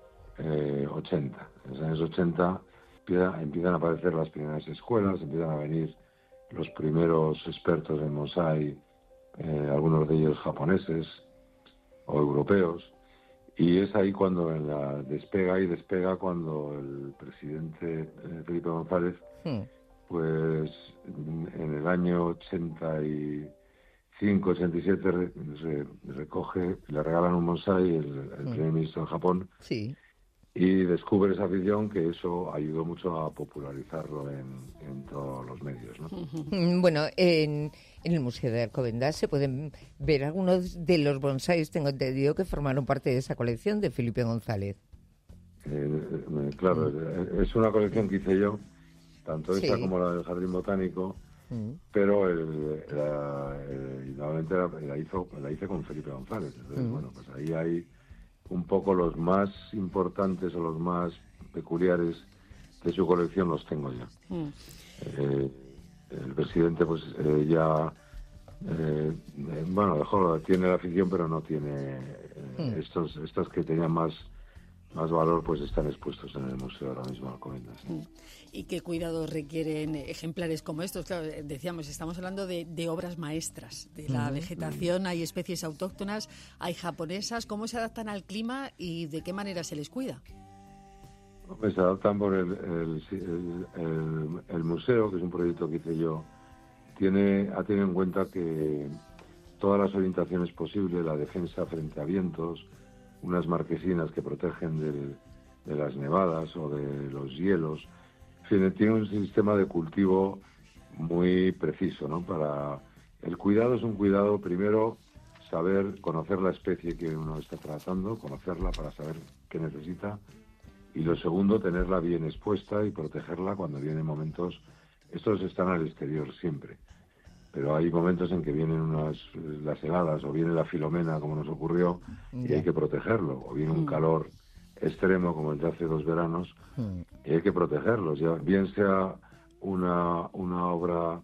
eh, ochenta. En los años ochenta empiezan, empiezan a aparecer las primeras escuelas, empiezan a venir los primeros expertos en bonsái, eh, algunos de ellos japoneses o europeos, y es ahí cuando en la despega y despega cuando el presidente eh, Felipe González, hmm. pues en el año ochenta y cinco, ochenta y siete re, re, recoge, le regalan un bonsái el, el hmm. primer ministro de Japón, sí. y descubre esa afición, que eso ayudó mucho a popularizarlo en, en todos los medios, ¿no? Bueno, en, en el Museo de Alcobendas se pueden ver algunos de los bonsáis, tengo entendido, que formaron parte de esa colección de Felipe González. Eh, eh, claro, mm. es una colección que hice yo, tanto esta sí. como la del Jardín Botánico, mm. pero el, la, el, normalmente la, la, hizo, la hice con Felipe González. Entonces, mm. bueno, pues ahí hay un poco los más importantes o los más peculiares de su colección los tengo ya. Mm. Eh, el presidente pues eh, ya eh, eh, bueno, dejó, tiene la afición, pero no tiene eh, mm. estos estos que tenían más más valor, pues están expuestos en el museo ahora mismo de Alcobendas. Mm. ¿Y qué cuidados requieren ejemplares como estos? Claro, decíamos, estamos hablando de, de obras maestras, de la mm. vegetación, hay especies autóctonas, hay japonesas. ¿Cómo se adaptan al clima y de qué manera se les cuida? Pues se adaptan por el, el, el, el, el museo, que es un proyecto que hice yo, tiene, ha tenido en cuenta que todas las orientaciones posibles, la defensa frente a vientos, unas marquesinas que protegen del, de las nevadas o de los hielos. En fin, tiene un sistema de cultivo muy preciso, ¿no? Para el cuidado es un cuidado, primero, saber, conocer la especie que uno está tratando, conocerla para saber qué necesita, y lo segundo, tenerla bien expuesta y protegerla cuando vienen momentos. Estos están al exterior siempre, pero hay momentos en que vienen unas las heladas o viene la filomena, como nos ocurrió, y hay que protegerlo, o viene un calor extremo como el de hace dos veranos, y hay que protegerlos, ya bien sea una una obra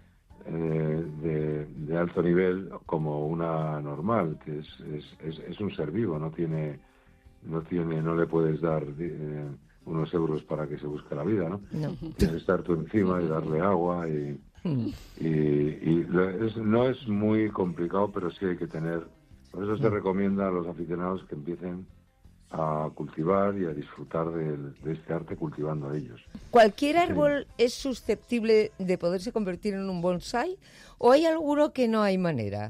eh, de, de alto nivel como una normal, que es, es, es, es un ser vivo, no tiene no tiene no le puedes dar eh, unos euros para que se busque la vida, ¿no? No. Tienes que estar tú encima y darle agua y Y, y es, no es muy complicado, pero sí hay que tener. Por eso se recomienda a los aficionados que empiecen a cultivar y a disfrutar de, de este arte cultivando a ellos. ¿Cualquier árbol sí. es susceptible de poderse convertir en un bonsái o hay alguno que no hay manera?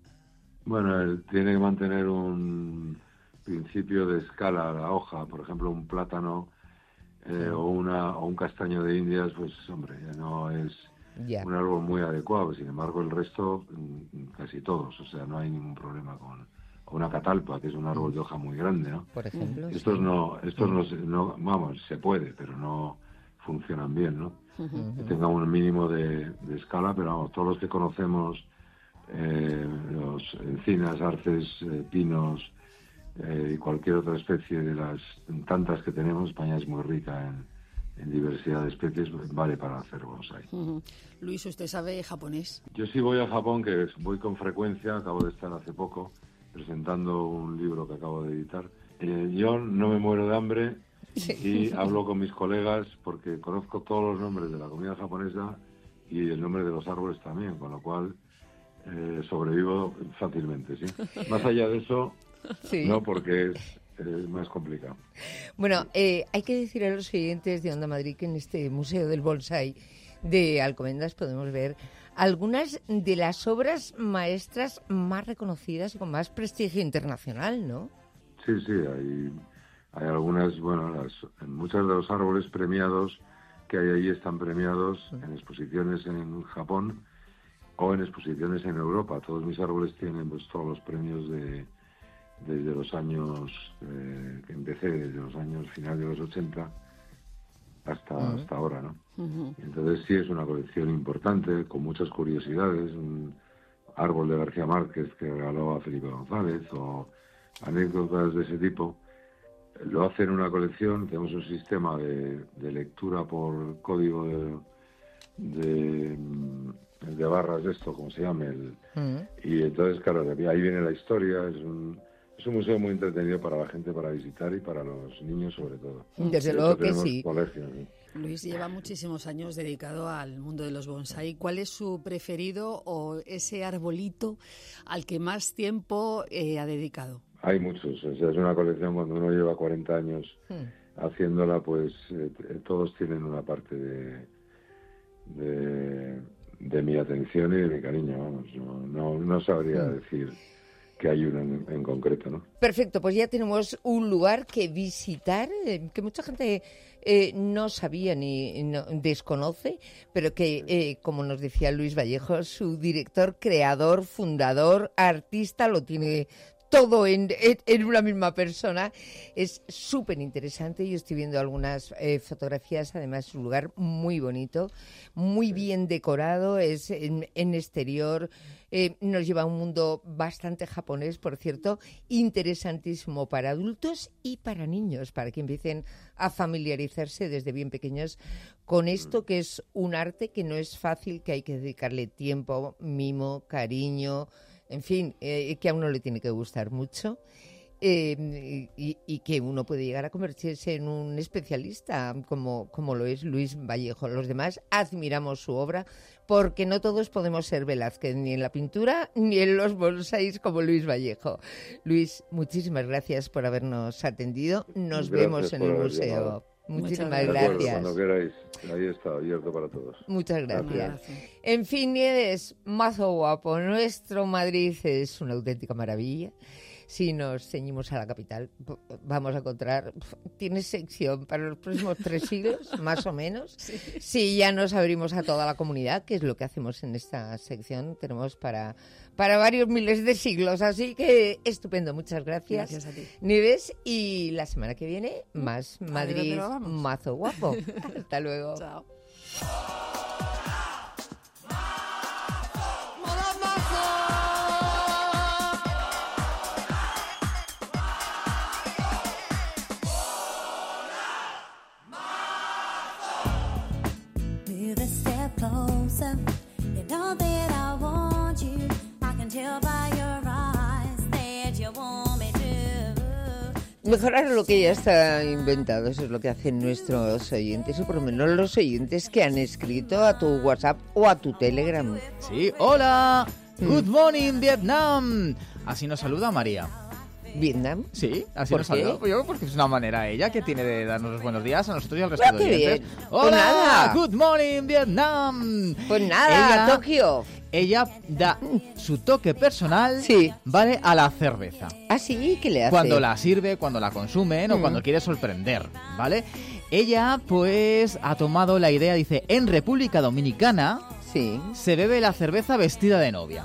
Bueno, él tiene que mantener un principio de escala a la hoja. Por ejemplo, un plátano eh, sí. o, una, o un castaño de Indias, pues hombre, ya no es... Yeah. un árbol muy adecuado. Sin embargo, el resto, casi todos, o sea, no hay ningún problema con, con una catalpa, que es un árbol de hoja muy grande, ¿no? Por ejemplo. Estos sí. no, estos no, no, vamos, se puede, pero no funcionan bien, ¿no? Uh-huh. Que tengan un mínimo de, de escala, pero vamos, todos los que conocemos, eh, los encinas, arces, eh, pinos eh, y cualquier otra especie de las tantas que tenemos, España es muy rica en en diversidad de especies, vale para hacer bonsái. Uh-huh. Luis, ¿usted sabe japonés? Yo sí voy a Japón, que voy con frecuencia, acabo de estar hace poco presentando un libro que acabo de editar. Eh, yo no me muero de hambre y hablo con mis colegas porque conozco todos los nombres de la comida japonesa y el nombre de los árboles también, con lo cual eh, sobrevivo fácilmente, ¿sí? Más allá de eso, sí. no, porque es... es más complicado. Bueno, eh, hay que decir a los oyentes de Onda Madrid que en este Museo del Bonsái de Alcobendas podemos ver algunas de las obras maestras más reconocidas y con más prestigio internacional, ¿no? Sí, sí, hay, hay algunas, bueno, las, muchos de los árboles premiados que hay ahí están premiados en exposiciones en Japón o en exposiciones en Europa. Todos mis árboles tienen pues todos los premios de desde los años eh, que empecé, desde los años finales de los ochenta hasta, uh-huh. hasta ahora, ¿no? Uh-huh. Entonces sí es una colección importante, con muchas curiosidades, un árbol de García Márquez que regaló a Felipe González o anécdotas de ese tipo. Lo hace en una colección, tenemos un sistema de, de lectura por código de, de, de barras de esto, como se llame, el, uh-huh. y entonces, claro, ahí viene la historia, es un... Es un museo muy entretenido para la gente, para visitar y para los niños sobre todo. Desde luego que sí. Colegios, ¿sí? Luis lleva muchísimos años dedicado al mundo de los bonsái. ¿Cuál es su preferido o ese arbolito al que más tiempo eh, ha dedicado? Hay muchos. O sea, es una colección cuando uno lleva cuarenta años hmm. haciéndola, pues eh, todos tienen una parte de, de, de mi atención y de mi cariño. Vamos, no, no, no sabría hmm. decir que hay uno en, en concreto, ¿no? Perfecto, pues ya tenemos un lugar que visitar, eh, que mucha gente eh, no sabía ni no, desconoce, pero que, eh, como nos decía Luis Vallejo, su director, creador, fundador, artista, lo tiene todo en, en, en una misma persona. Es súper interesante. Yo estoy viendo algunas eh, fotografías, además es un lugar muy bonito, muy bien decorado, es en, en exterior. Eh, nos lleva a un mundo bastante japonés, por cierto, interesantísimo para adultos y para niños, para que empiecen a familiarizarse desde bien pequeños con esto, que es un arte que no es fácil, que hay que dedicarle tiempo, mimo, cariño, en fin, eh, que a uno le tiene que gustar mucho. Eh, y, y que uno puede llegar a convertirse en un especialista como, como lo es Luis Vallejo. Los demás admiramos su obra porque no todos podemos ser Velázquez, ni en la pintura ni en los bonsáis como Luis Vallejo. Luis, muchísimas gracias por habernos atendido. Nos gracias vemos en el museo. Llamado. Muchísimas gracias. Cuando queráis, ahí está abierto para todos. Muchas gracias. gracias. En fin, Nieves, mazo guapo. Nuestro Madrid es una auténtica maravilla. Si nos ceñimos a la capital, vamos a encontrar... ¿Tienes sección para los próximos tres siglos, más o menos? Sí. Si ya nos abrimos a toda la comunidad, que es lo que hacemos en esta sección, tenemos para, para varios miles de siglos. Así que estupendo, muchas gracias. Gracias a ti. Nieves, y la semana que viene, más Madrid, mazo guapo. Hasta luego. Chao. Mejorar lo que ya está inventado, eso es lo que hacen nuestros oyentes, o por lo menos los oyentes que han escrito a tu WhatsApp o a tu Telegram. Sí, hola, mm. good morning Vietnam. Así nos saluda María. ¿Vietnam? Sí, así ¿Por nos qué? saluda. Yo, porque es una manera ella que tiene de darnos los buenos días a nosotros y al resto ¡Ah, de oyentes. Bien. Hola, pues nada. good morning Vietnam. Pues nada, ella, Tokio. Ella da su toque personal, sí. ¿vale? A la cerveza. ¿Ah, sí? ¿Qué le hace? Cuando la sirve, cuando la consumen mm. o cuando quiere sorprender, ¿vale? Ella, pues, ha tomado la idea, dice, en República Dominicana sí. se bebe la cerveza vestida de novia.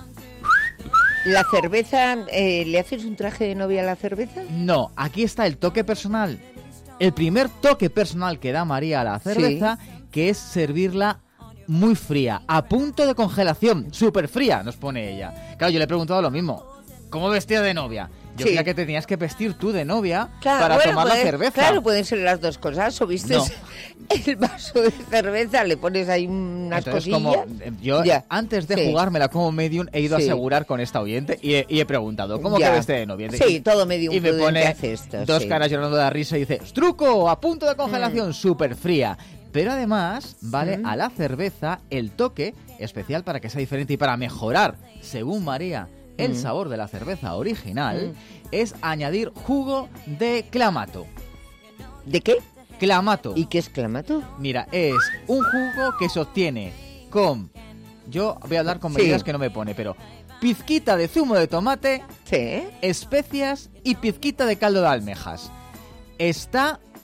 ¿La cerveza, eh, le haces un traje de novia a la cerveza? No, aquí está el toque personal. El primer toque personal que da María a la cerveza, sí. que es servirla muy fría, a punto de congelación, súper fría, nos pone ella. Claro, yo le he preguntado lo mismo. ¿Cómo vestida de novia? Yo sí. creía que tenías que vestir tú de novia claro, para bueno, tomar puede, la cerveza. Claro, pueden ser las dos cosas. O vistes no. el vaso de cerveza, le pones ahí unas Entonces, cosillas. Como, yo, ya. antes de sí. jugármela como medium, he ido sí. a asegurar con esta oyente y he, y he preguntado, ¿cómo ya. que veste de novia? Sí, todo medium. Y me pone hace esto, dos sí. caras llorando de la risa y dice, ¡truco! A punto de congelación, mm. súper fría. Pero además, vale, mm. a la cerveza el toque especial para que sea diferente y para mejorar, según María, el mm. sabor de la cerveza original, mm. es añadir jugo de clamato. ¿De qué? Clamato. ¿Y qué es clamato? Mira, es un jugo que se obtiene con... Yo voy a hablar con medidas sí. que no me pone, pero... pizquita de zumo de tomate, sí. especias y pizquita de caldo de almejas. Está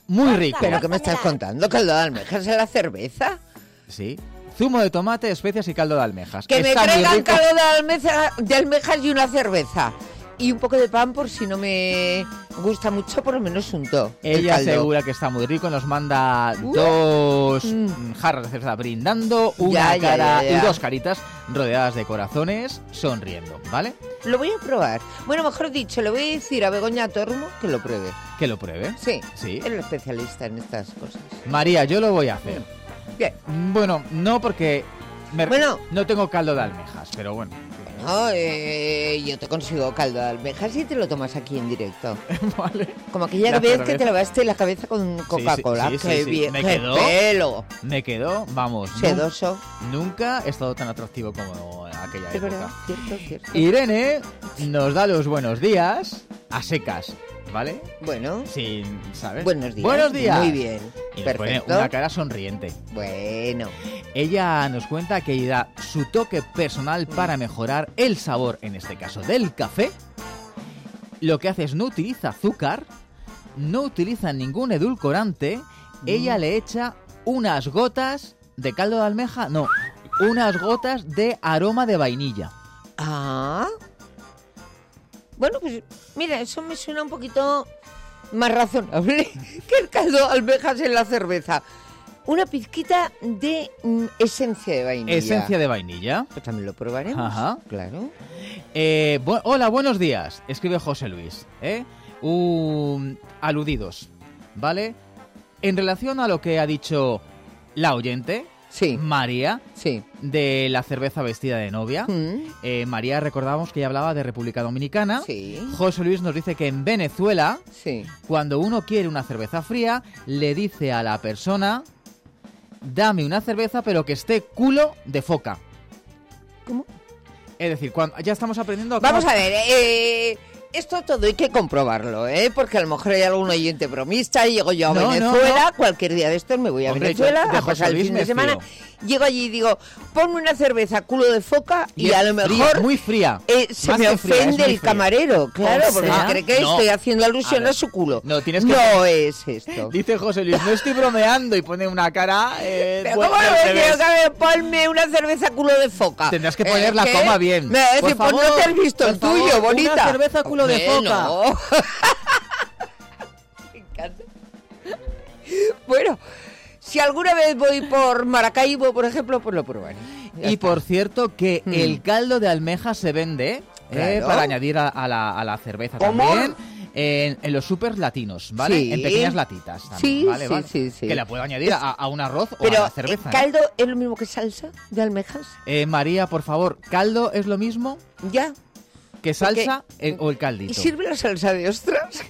muy rico. ¿Pero qué me estás contando? ¿Caldo de almejas en la cerveza? Sí. Zumo de tomate, especias y caldo de almejas. Que Está me traigan muy rico. caldo de, almeja, de almejas y una cerveza. Y un poco de pan por si no me gusta mucho, por lo menos un to. Ella asegura que está muy rico, nos manda Uh. dos Mm. jarras de cerveza brindando, una Ya, ya, cara ya, ya. y dos caritas rodeadas de corazones sonriendo, ¿vale? Lo voy a probar. Bueno, mejor dicho, le voy a decir a Begoña Tormo que lo pruebe. Que lo pruebe. Sí, Sí. es el especialista en estas cosas. María, yo lo voy a hacer. Bien. Bueno, no porque me- Bueno. no tengo caldo de almejas, pero bueno. No, eh, yo te consigo caldo de almejas y te lo tomas aquí en directo. Vale. Como aquella La vez cerveza. que te lavaste la cabeza con Coca-Cola. Sí, sí, sí, ¡Qué sí, sí. bien! Me ¡Qué quedó, pelo! Me quedó, vamos. nun- Sedoso. Nunca he estado tan atractivo como en aquella Es época. verdad, cierto, cierto. Irene nos da los buenos días a secas, ¿vale? Bueno. Sin, ¿sabes? Buenos días. Buenos días. Muy bien. Y nos pone Perfecto. una cara sonriente. Bueno. Ella nos cuenta que da su toque personal para mejorar el sabor, en este caso del café. Lo que hace es no utiliza azúcar, no utiliza ningún edulcorante. Ella le echa unas gotas de caldo de almeja, no, unas gotas de aroma de vainilla. Ah. Bueno, pues mira, eso me suena un poquito más razonable que el caldo de almejas en la cerveza. Una pizquita de mm, esencia de vainilla. Esencia de vainilla. Pues también lo probaremos. Ajá. Claro. Eh, bu- hola, buenos días, escribe José Luis. ¿eh? Un- aludidos, ¿vale? En relación a lo que ha dicho la oyente, sí. María, sí. de la cerveza vestida de novia. Mm. Eh, María, recordamos que ella hablaba de República Dominicana. Sí. José Luis nos dice que en Venezuela, Sí. cuando uno quiere una cerveza fría, le dice a la persona, dame una cerveza pero que esté culo de foca. ¿Cómo? Es decir, cuando ya estamos aprendiendo a Vamos cómo- a ver, eh, esto todo hay que comprobarlo, ¿eh? Porque a lo mejor hay algún oyente bromista, llego yo a No, no, Venezuela, no. cualquier día de estos me voy a Hombre, Venezuela yo de a José pasar el Luis fin me de semana, fío. llego allí y digo, ponme una cerveza culo de foca y, Y a es lo mejor fría, muy fría. eh, se Más me que fría, es ofende muy el fría. camarero, claro, O porque sea, cree que no. estoy haciendo alusión A a, ver, su culo. no, tienes que- No es esto. Dice José Luis, no estoy bromeando y pone una cara... Eh, Pero bueno, ¿cómo al lo revés. ves? A ver, ponme una cerveza culo de foca. Tendrás que poner Eh, la ¿qué? coma bien. Me va a decir, Por pues no favor, te has visto el por tuyo, favor, bonita. una cerveza culo de Hombre, foca. no. Me encanta. Bueno, si alguna vez voy por Maracaibo, por ejemplo, pues lo probaré. Ya Y está. por cierto que Mm. el caldo de almejas se vende eh, Claro. para añadir a, a la, a la cerveza ¿Cómo? también en, en los supers latinos, ¿vale? Sí. En pequeñas latitas también, Sí, ¿vale? sí, ¿vale? sí, sí. Que la puedo añadir a, a un arroz o Pero, a la cerveza. ¿el caldo es lo mismo que salsa de almejas? ¿eh? Eh, María, por favor, ¿caldo es lo mismo Ya. que salsa eh, o el ¿Y caldito? sirve la salsa de ostras?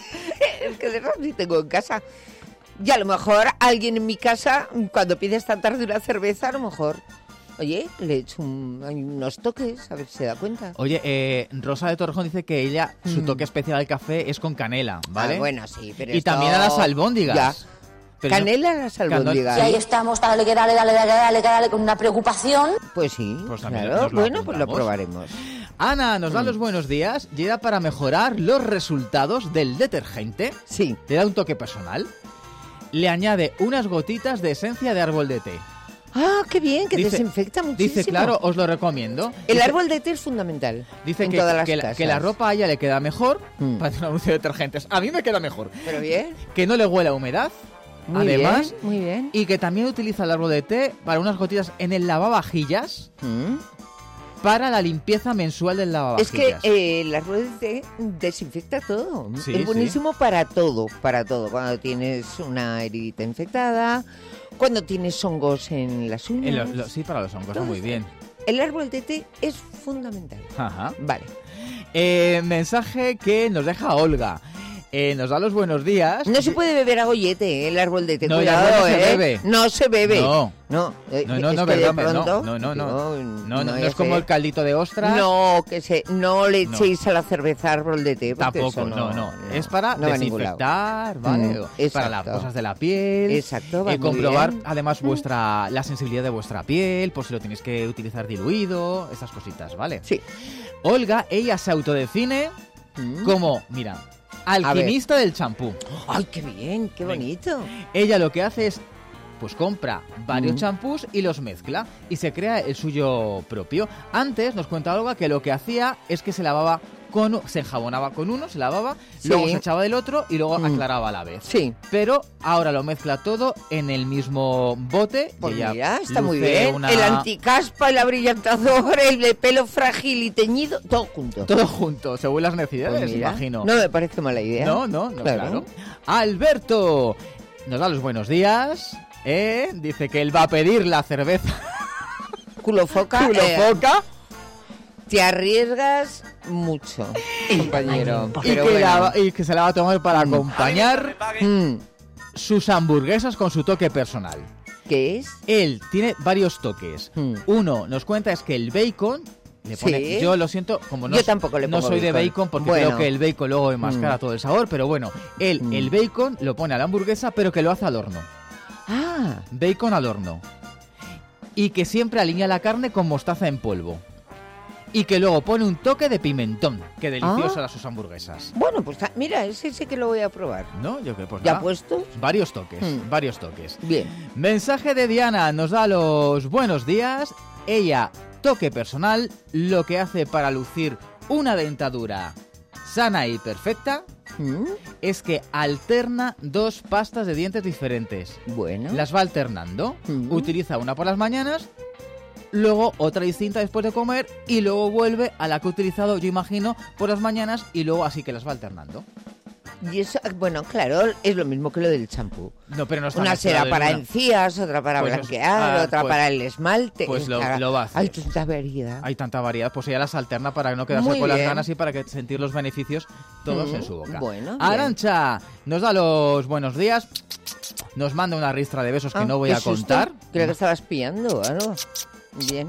Es que de esas sí tengo en casa. Y a lo mejor alguien en mi casa, cuando pide esta tarde una cerveza, a lo mejor, oye, le echo un- hay unos toques, a ver si se da cuenta. Oye, eh, Rosa de Torrejón dice que ella, su Mm. toque especial al café es con canela, ¿vale? Ah, bueno, sí, pero Y esto- también a las albóndigas. Ya. Pero no- Canela a las albóndigas. Y ahí estamos, dale, que dale, dale, dale, dale, que dale, con una preocupación. Pues sí, Pues también claro. nos lo Bueno, pues lo apuntamos. probaremos. Ana nos da Mm. los buenos días y era para mejorar los resultados del detergente. Sí. Le da un toque personal. Le añade unas gotitas de esencia de árbol de té. Ah, qué bien, que Dice- desinfecta muchísimo. Dice, claro, os lo recomiendo. El Dice- árbol de té es fundamental. Dice en que, todas las que la, casas. que la ropa a ella le queda mejor. Mm. Parece un anuncio de detergentes. A mí me queda mejor. Pero bien. Que no le huele a humedad. Muy además, bien, muy bien. y que también utiliza el árbol de té para unas gotitas en el lavavajillas Mm. para la limpieza mensual del Es lavavajillas. que eh, el árbol de té desinfecta todo. Sí, es sí. buenísimo para todo, para todo. Cuando tienes una heridita infectada, cuando tienes hongos en las uñas. En lo- lo- sí, para los hongos, Todo muy esto. bien. El árbol de té es fundamental. Ajá. Vale. Eh, mensaje que nos deja Olga. Eh, nos da los buenos días. No se puede beber a gollete, ¿eh? El árbol de té. No, el Cuidado, árbol no se ¿eh? bebe. No se bebe. No. No, eh, No, no, es no, que de verdad, no, pronto- no, no, no, no, no, no, no es es como que- el caldito de ostras. No, que se, no le No. echéis a la cerveza árbol de té. porque Tampoco, eso no, no, Es para no va a ningún lado. desinfectar, ¿vale? Mm, O para exacto. las cosas de la piel. Exacto, va Eh, muy comprobar bien. además vuestra la sensibilidad de vuestra piel, por si lo tenéis que utilizar diluido, esas cositas, ¿vale? Sí. Olga, ella se autodefine Mm. como, mira, alquimista del champú. ¡Ay, qué bien! ¡Qué bonito! Ella lo que hace es, pues compra varios Mm. champús y los mezcla y se crea el suyo propio. Antes nos cuenta Olga que lo que hacía es que se lavaba con, se enjabonaba con uno, se lavaba, Sí. luego se echaba del otro y luego Mm. aclaraba a la vez. Sí. Pero ahora lo mezcla todo en el mismo bote. y Pues ella mira, está muy luce bien. una- El anticaspa, el abrillantador, el de pelo frágil y teñido, todo junto. Todo junto, según las necesidades, Pues mira, imagino. no me parece mala idea. No, no, no, Claro. claro. Alberto nos da los buenos días. ¿eh? Dice que él va a pedir la cerveza. Culofoca. Culofoca. Te arriesgas mucho, compañero. Y Pero que, bueno. la va- y que se la va a tomar para Mm. acompañar Mm. sus hamburguesas con su toque personal. ¿Qué es? Él tiene varios toques. Mm. Uno, nos cuenta, es que el bacon... Le pone, Sí. Yo lo siento, como no, Yo tampoco le no pongo soy de bacon. bacon porque Bueno. creo que el bacon luego enmascara Mm. todo el sabor, pero bueno, él Mm. el bacon lo pone a la hamburguesa, pero que lo hace al horno. Ah, Bacon al horno. Y que siempre alinea la carne con mostaza en polvo. Y que luego pone un toque de pimentón. Qué delicioso Ah. a sus hamburguesas. bueno, pues ah, mira, ese sí que lo voy a probar. ¿No? Yo creo pues ¿Ya nada. puestos? Varios toques, Mm. varios toques. Bien. Mensaje de Diana, nos da los buenos días. Ella, toque personal, lo que hace para lucir una dentadura sana y perfecta Mm. es que alterna dos pastas de dientes diferentes. Bueno. Las va alternando. Mm. Utiliza una por las mañanas, luego otra distinta después de comer y luego vuelve a la que he utilizado, yo imagino, por las mañanas y luego así que las va alternando. Y eso, bueno, claro, es lo mismo que lo del champú. No, pero no está Una mezclado será en para una. encías, otra para Pues es- blanquear, ah, otra pues- para el esmalte. pues lo- Cara, lo va a hacer. Hay tanta variedad. Hay tanta variedad, pues ella las alterna para no quedarse Muy con las bien. ganas y para que sentir los beneficios todos Mm, en su boca. bueno, bien. Arancha nos da los buenos días, nos manda una ristra de besos que Ah, no voy qué a susto. contar. Creo que estabas pillando, ¿no? Bien.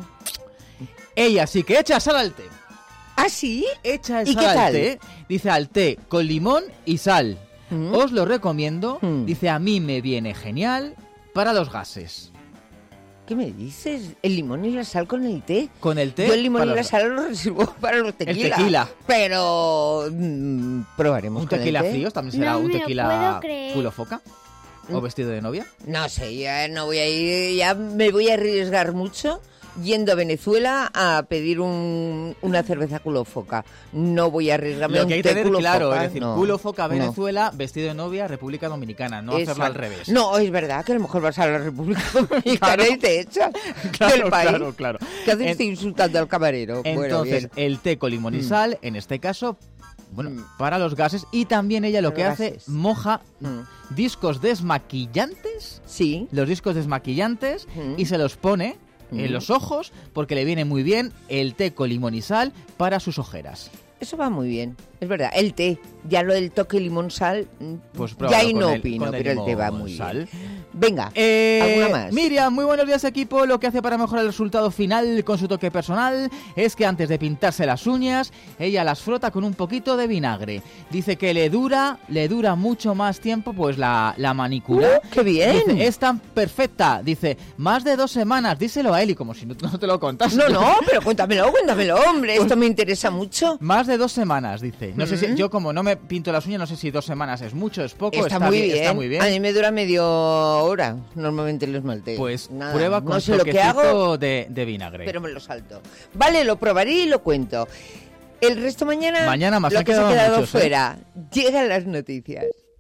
Ella sí que echa sal al té. ¿Ah, sí? Echa ¿Y sal qué al tal? té, dice al té con limón y sal. Mm. Os lo recomiendo, Mm. dice a mí me viene genial para los gases. ¿Qué me dices? ¿El limón y la sal con el té? Con el té Yo el limón para y la los- sal lo reservo para los tequila. tequila. Pero mm, probaremos Un con el tequila té. frío también será No un me lo tequila puedo creer. culo foca o vestido de novia. No sé, ya no voy a ir, ya me voy a arriesgar mucho yendo a Venezuela a pedir un- una cerveza culo foca. No voy a arriesgarme a Lo un que hay té que tener culo claro, foca, es decir, no. culo foca No. Venezuela, vestido de novia República Dominicana, no hacerlo al Exacto. revés. No, es verdad que a lo mejor vas a la República Dominicana y te echan Claro, del país. claro, claro. ¿Qué haces En- estoy insultando al camarero? Bueno, Entonces, bien. el té con limón y Mm. sal, en este caso, bueno, para los gases. Y también ella lo Para que los hace, gases. moja Mm. discos desmaquillantes. Sí. Los discos desmaquillantes Mm. y se los pone en Mm. los ojos porque le viene muy bien el té con limón y sal para sus ojeras. Eso va muy bien, es verdad. El té, ya lo del toque limón-sal, mm, Pues ya pruébalo ahí con no el- opino, con el pero el té va limón muy sal. bien. Venga, Eh, ¿alguna más? Miriam, muy buenos días equipo. Lo que hace para mejorar el resultado final con su toque personal es que antes de pintarse las uñas, ella las frota con un poquito de vinagre. Dice que le dura, le dura mucho más tiempo pues la, la manicura. ¡Uh, qué bien! Dice, es tan perfecta. Dice, más de dos semanas. Díselo a Eli como si no, no te lo contase. No, no, pero cuéntamelo, cuéntamelo, hombre. Esto me interesa mucho. Más de dos semanas, dice. No sé si, Mm. yo como no me pinto las uñas, no sé si dos semanas es mucho, es poco. Está, muy bien. Está muy bien. A mí me dura medio hora, normalmente el esmalte. Pues Nada, prueba con no sé lo que hago, toquecito de, de vinagre. pero me lo salto. Vale, lo probaré y lo cuento. El resto mañana, Mañana más, lo han que se ha quedado quedado muchos, ¿eh? fuera. Llegan las noticias.